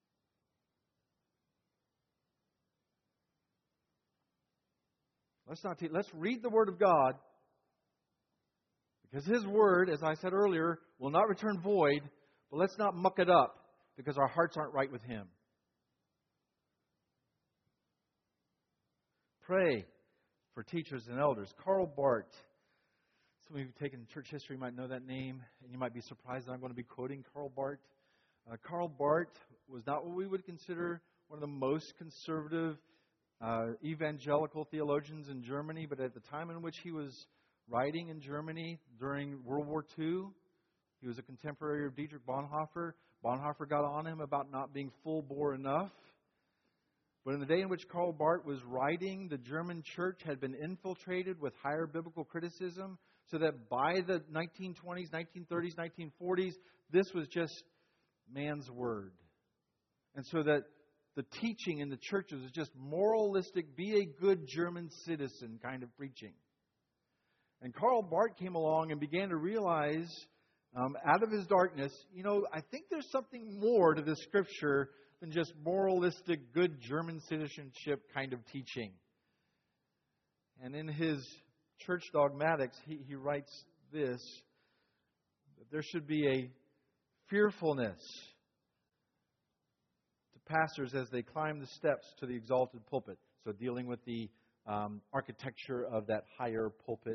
Let's not teach. Let's read the Word of God. Because His Word, as I said earlier, will not return void. But let's not muck it up because our hearts aren't right with Him. Pray for teachers and elders. Karl Barth. Some of you who've taken church history might know that name. And you might be surprised that I'm going to be quoting Karl Barth. Uh, Karl Barth was not what we would consider one of the most conservative uh, evangelical theologians in Germany. But at the time in which he was writing in Germany during World War Two. He was a contemporary of Dietrich Bonhoeffer. Bonhoeffer got on him about not being full bore enough. But in the day in which Karl Barth was writing, the German church had been infiltrated with higher biblical criticism, so that by the nineteen twenties, nineteen thirties, nineteen forties, this was just man's word. And so that the teaching in the churches was just moralistic, be a good German citizen kind of preaching. And Karl Barth came along and began to realize, um, out of his darkness, you know, I think there's something more to this Scripture than just moralistic, good German citizenship kind of teaching. And in his Church Dogmatics, he, he writes this, that there should be a fearfulness to pastors as they climb the steps to the exalted pulpit. So dealing with the um, architecture of that higher pulpit.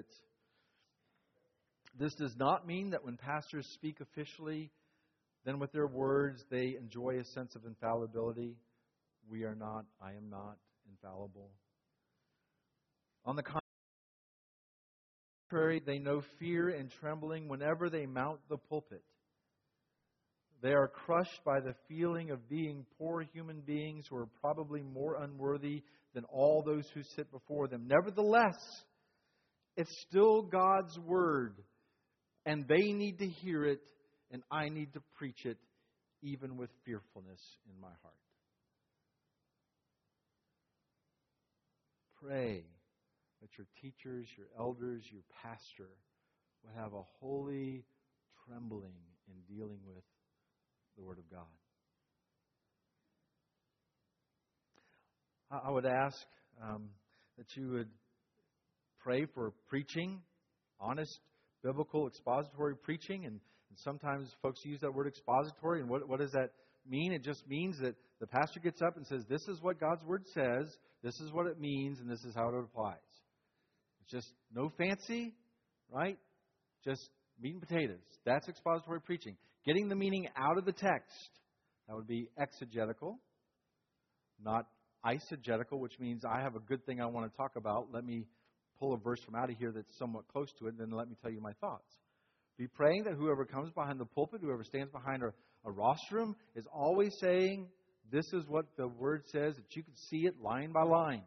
This does not mean that when pastors speak officially, then with their words they enjoy a sense of infallibility. We are not, I am not infallible. On the contrary, they know fear and trembling whenever they mount the pulpit. They are crushed by the feeling of being poor human beings who are probably more unworthy than all those who sit before them. Nevertheless, it's still God's Word, and they need to hear it, and I need to preach it, even with fearfulness in my heart. Pray that your teachers, your elders, your pastor will have a holy trembling in dealing with the Word of God. I would ask um, that you would pray for preaching, honest, biblical, expository preaching. And, and sometimes folks use that word expository. And what, what does that mean? It just means that the pastor gets up and says, this is what God's Word says, this is what it means, and this is how it applies. It's just no fancy, right? Just meat and potatoes. That's expository preaching. Getting the meaning out of the text. That would be exegetical, not eisegetical, which means I have a good thing I want to talk about. Let me pull a verse from out of here that's somewhat close to it, and then let me tell you my thoughts. Be praying that whoever comes behind the pulpit, whoever stands behind a, a rostrum, is always saying, this is what the Word says, that you can see it line by line.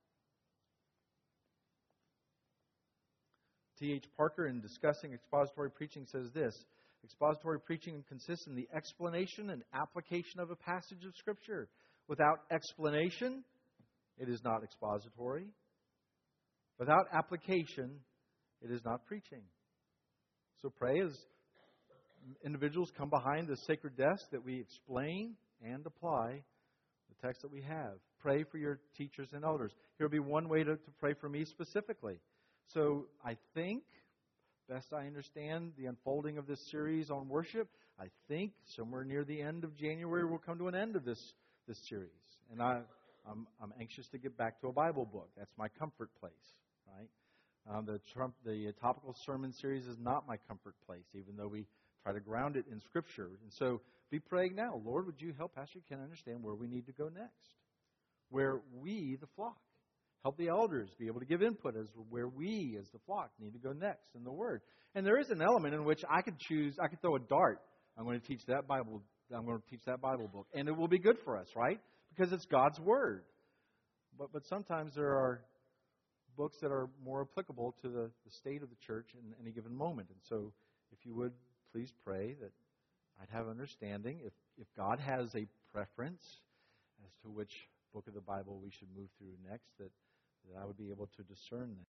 T H Parker, in discussing expository preaching, says this: expository preaching consists in the explanation and application of a passage of Scripture. Without explanation, it is not expository. Without application, it is not preaching. So pray as individuals come behind the sacred desk that we explain and apply the text that we have. Pray for your teachers and elders. Here will be one way to, to pray for me specifically. So I think, best I understand the unfolding of this series on worship, I think somewhere near the end of January we'll come to an end of this, this series. And I, I'm, I'm anxious to get back to a Bible book. That's my comfort place, right? Um, the, Trump, the topical sermon series is not my comfort place, even though we try to ground it in Scripture. And so be praying now, Lord, would you help Pastor Ken understand where we need to go next? Where we, the flock, help the elders be able to give input as where we, as the flock, need to go next in the Word. And there is an element in which I could choose, I could throw a dart. I'm going to teach that Bible, I'm going to teach that Bible book. And it will be good for us, right? Because it's God's Word. But but sometimes there are books that are more applicable to the, the state of the church in any given moment. And so if you would, please pray that I'd have understanding. If, if God has a preference as to which book of the Bible we should move through next, that, that I would be able to discern that.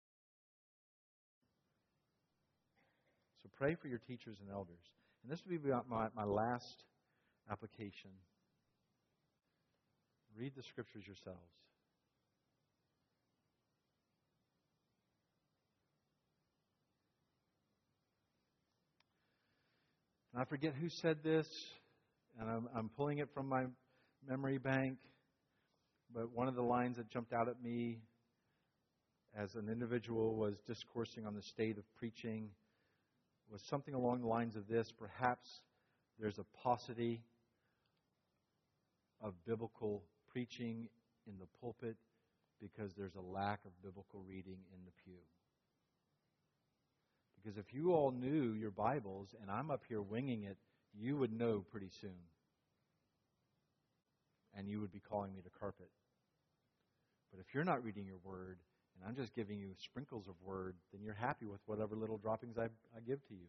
So pray for your teachers and elders. And this would be my, my last application. Read the Scriptures yourselves. And I forget who said this, and I'm, I'm pulling it from my memory bank, but one of the lines that jumped out at me as an individual was discoursing on the state of preaching was something along the lines of this: perhaps there's a paucity of biblical preaching in the pulpit because there's a lack of biblical reading in the pew. Because if you all knew your Bibles, and I'm up here winging it, you would know pretty soon. And you would be calling me to carpet. But if you're not reading your Word, and I'm just giving you sprinkles of Word, then you're happy with whatever little droppings I, I give to you.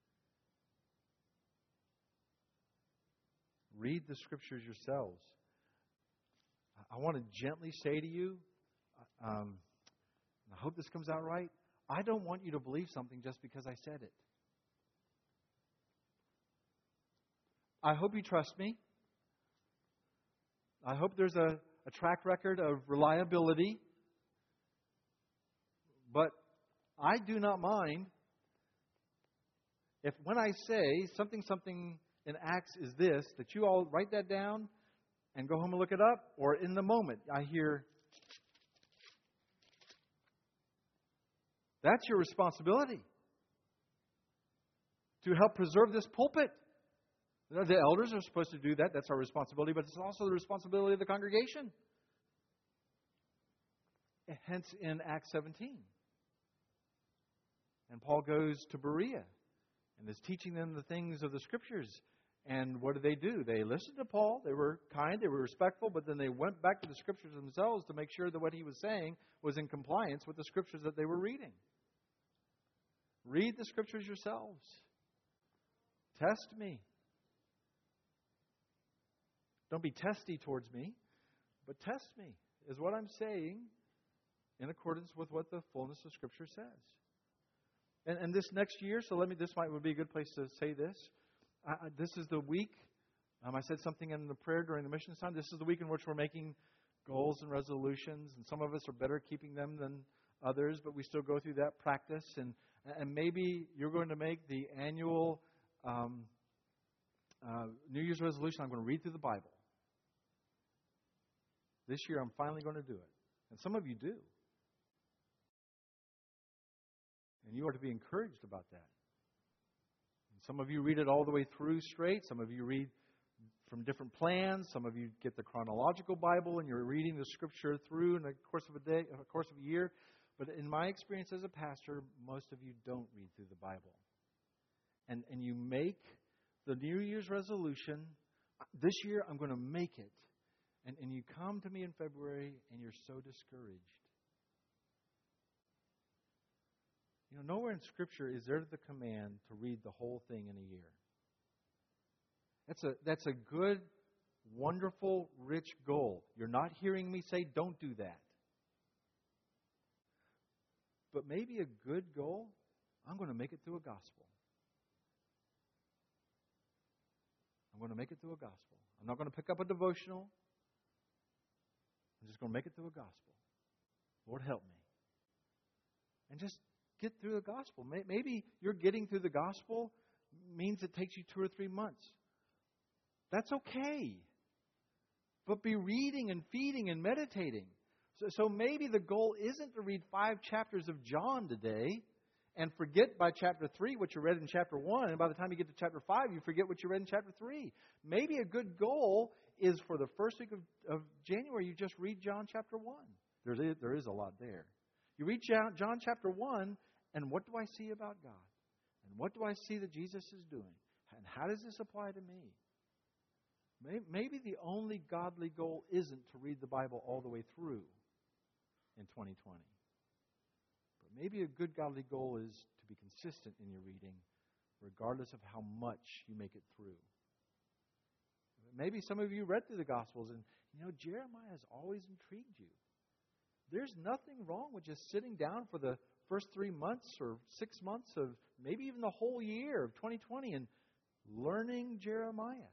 Read the Scriptures yourselves. I want to gently say to you, um, I hope this comes out right, I don't want you to believe something just because I said it. I hope you trust me. I hope there's a, a track record of reliability. But I do not mind if when I say something, something in Acts is this, that you all write that down and go home and look it up, or in the moment I hear, that's your responsibility to help preserve this pulpit. The elders are supposed to do that. That's our responsibility, but it's also the responsibility of the congregation. Hence in Acts seventeen. And Paul goes to Berea and is teaching them the things of the Scriptures. And what did they do? They listened to Paul. They were kind. They were respectful. But then they went back to the Scriptures themselves to make sure that what he was saying was in compliance with the Scriptures that they were reading. Read the Scriptures yourselves. Test me. Don't be testy towards me, but test me, is what I'm saying in accordance with what the fullness of Scripture says. And, and this next year, so let me, this might would be a good place to say this. Uh, this is the week, um, I said something in the prayer during the missions time, this is the week in which we're making goals and resolutions, and some of us are better keeping them than others, but we still go through that practice. And, and maybe you're going to make the annual um, uh, New Year's resolution, I'm going to read through the Bible. This year, I'm finally going to do it. And some of you do. And you are to be encouraged about that. And some of you read it all the way through straight. Some of you read from different plans. Some of you get the chronological Bible and you're reading the Scripture through in the course of a day, in the course of a year. But in my experience as a pastor, most of you don't read through the Bible. And, and you make the New Year's resolution, this year I'm going to make it. And, and you come to me in February and you're so discouraged. You know, nowhere in Scripture is there the command to read the whole thing in a year. That's a, that's a good, wonderful, rich goal. You're not hearing me say, don't do that. But maybe a good goal, I'm going to make it through a gospel. I'm going to make it through a gospel. I'm not going to pick up a devotional. I'm just going to make it through a gospel. Lord, help me. And just get through the gospel. Maybe you're getting through the gospel means it takes you two or three months. That's okay. But be reading and feeding and meditating. So, so maybe the goal isn't to read five chapters of John today and forget by chapter three what you read in chapter one. And by the time you get to chapter five, you forget what you read in chapter three. Maybe a good goal is for the first week of, of January, you just read John chapter one. There is, there is a lot there. You read John, John chapter one, and what do I see about God? And what do I see that Jesus is doing? And how does this apply to me? Maybe the only godly goal isn't to read the Bible all the way through in twenty twenty. But maybe a good godly goal is to be consistent in your reading, regardless of how much you make it through. Maybe some of you read through the Gospels and, you know, Jeremiah has always intrigued you. There's nothing wrong with just sitting down for the first three months or six months of maybe even the whole year of twenty twenty and learning Jeremiah.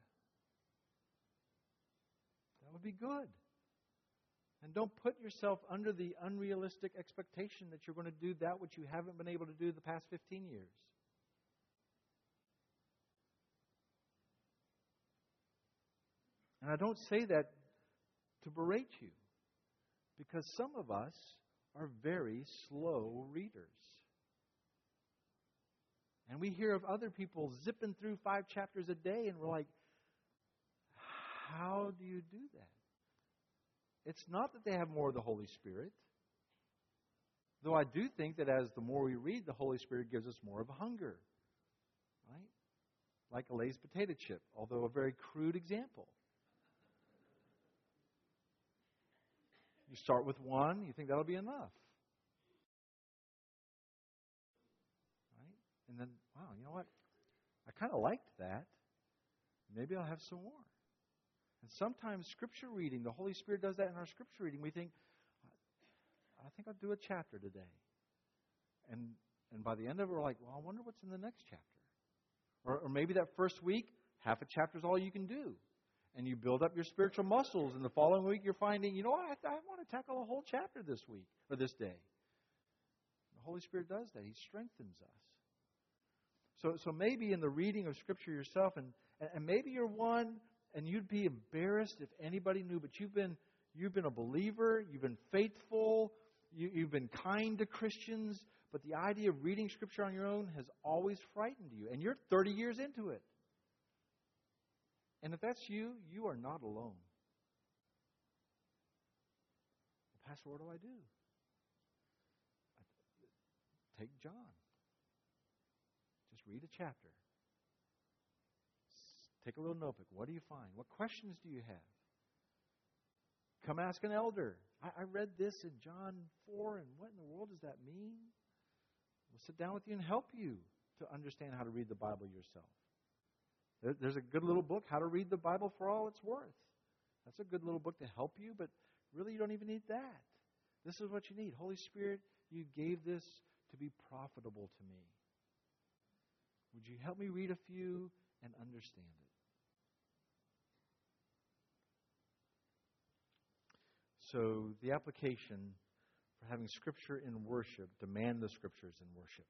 That would be good. And don't put yourself under the unrealistic expectation that you're going to do that which you haven't been able to do the past fifteen years. And I don't say that to berate you, because some of us are very slow readers. And we hear of other people zipping through five chapters a day, and we're like, how do you do that? It's not that they have more of the Holy Spirit. Though I do think that as the more we read, the Holy Spirit gives us more of a hunger. Right? Like a Lay's potato chip, although a very crude example. You start with one, you think that'll be enough. Right? And then, wow, you know what? I kind of liked that. Maybe I'll have some more. And sometimes Scripture reading, the Holy Spirit does that in our Scripture reading. We think, I think I'll do a chapter today. And and by the end of it, we're like, well, I wonder what's in the next chapter. Or, or maybe that first week, half a chapter is all you can do. And you build up your spiritual muscles. And the following week, you're finding, you know what, I, I want to tackle a whole chapter this week or this day. The Holy Spirit does that. He strengthens us. So, so maybe in the reading of Scripture yourself, and, and maybe you're one, and you'd be embarrassed if anybody knew, but you've been you've been a believer, you've been faithful, you, you've been kind to Christians, but the idea of reading Scripture on your own has always frightened you, and you're thirty years into it. And if that's you, you are not alone. Well, Pastor, what do I do? Take John. Just read a chapter. Take a little notebook. What do you find? What questions do you have? Come ask an elder. I, I read this in John four, and what in the world does that mean? We'll sit down with you and help you to understand how to read the Bible yourself. There, there's a good little book, How to Read the Bible for All It's Worth. That's a good little book to help you, but really you don't even need that. This is what you need. Holy Spirit, you gave this to be profitable to me. Would you help me read a few and understand it? So the application for having Scripture in worship, demand the Scriptures in worship.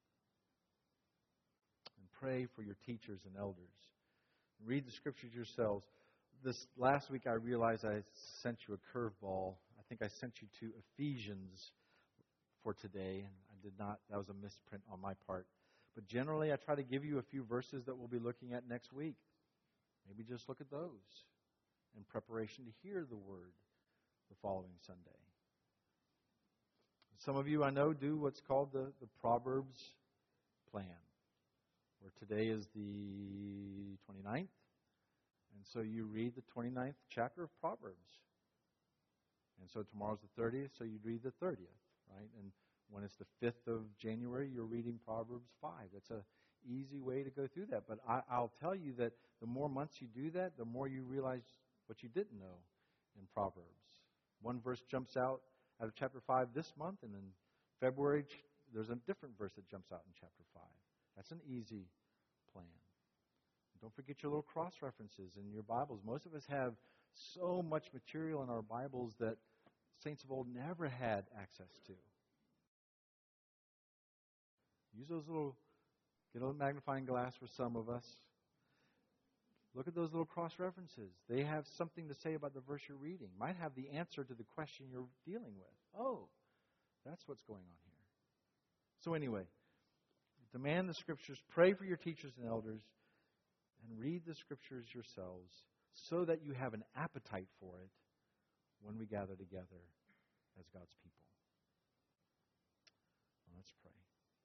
And pray for your teachers and elders. Read the Scriptures yourselves. This last week I realized I sent you a curveball. I think I sent you to Ephesians for today, and I did not. That was a misprint on my part. But generally I try to give you a few verses that we'll be looking at next week. Maybe just look at those in preparation to hear the Word the following Sunday. Some of you I know do what's called the, the Proverbs plan, where today is the twenty-ninth. And so you read the twenty-ninth chapter of Proverbs. And so tomorrow's the thirtieth, so you read the thirtieth, right? And when it's the fifth of January, you're reading Proverbs five. That's an easy way to go through that. But I, I'll tell you that the more months you do that, the more you realize what you didn't know in Proverbs. One verse jumps out out of chapter five this month, and in February, there's a different verse that jumps out in chapter five. That's an easy plan. Don't forget your little cross references in your Bibles. Most of us have so much material in our Bibles that saints of old never had access to. Use those little, get a little magnifying glass for some of us. Look at those little cross references. They have something to say about the verse you're reading. Might have the answer to the question you're dealing with. Oh, that's what's going on here. So anyway, demand the Scriptures, pray for your teachers and elders, and read the Scriptures yourselves so that you have an appetite for it when we gather together as God's people. Well, let's pray.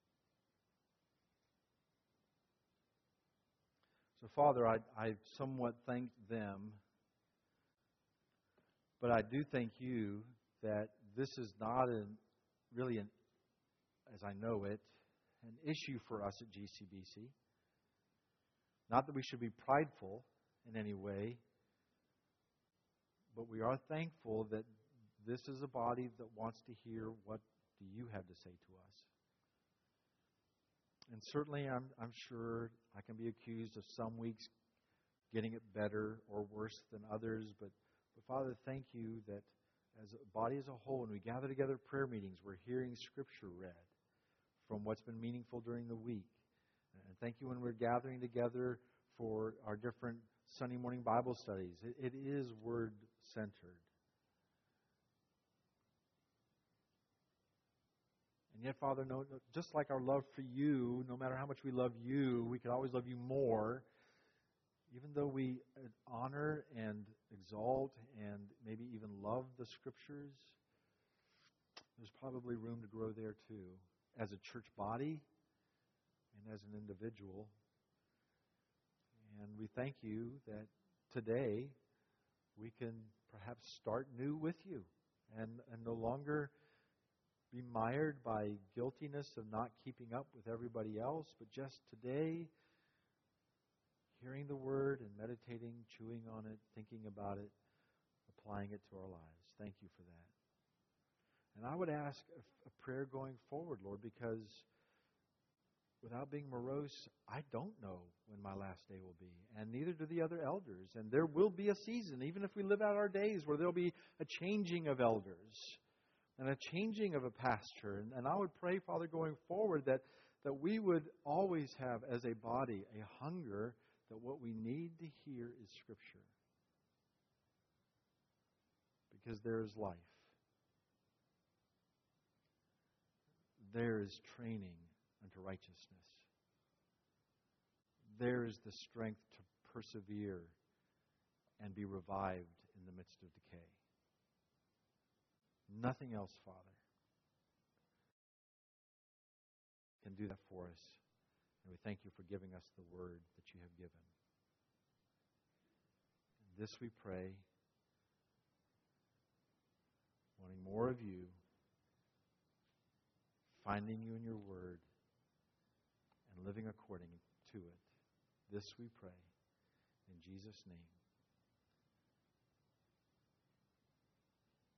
So, Father, I, I somewhat thank them, but I do thank you that this is not an, really, an, as I know it, an issue for us at G C B C. Not that we should be prideful in any way, but we are thankful that this is a body that wants to hear what do you have to say to us. And certainly I'm, I'm sure I can be accused of some weeks getting it better or worse than others, but, but Father, thank you that as a body as a whole, when we gather together at prayer meetings, we're hearing Scripture read from what's been meaningful during the week. And thank you when we're gathering together for our different Sunday morning Bible studies. It, it is Word-centered. And yet, Father, no, just like our love for you, no matter how much we love you, we could always love you more. Even though we honor and exalt and maybe even love the Scriptures, there's probably room to grow there too, as a church body and as an individual. And we thank you that today we can perhaps start new with you and, and no longer be mired by guiltiness of not keeping up with everybody else, but just today, hearing the Word and meditating, chewing on it, thinking about it, applying it to our lives. Thank you for that. And I would ask a, a prayer going forward, Lord, because without being morose, I don't know when my last day will be, and neither do the other elders. And there will be a season, even if we live out our days, where there will be a changing of elders and a changing of a pastor. And, and I would pray, Father, going forward, that, that we would always have, as a body, a hunger that what we need to hear is Scripture. Because there is life. There is training unto righteousness. There is the strength to persevere and be revived in the midst of decay. Nothing else, Father, can do that for us. And we thank you for giving us the word that you have given. And this we pray, wanting more of you, finding you in your word, and living according to it. This we pray in Jesus' name.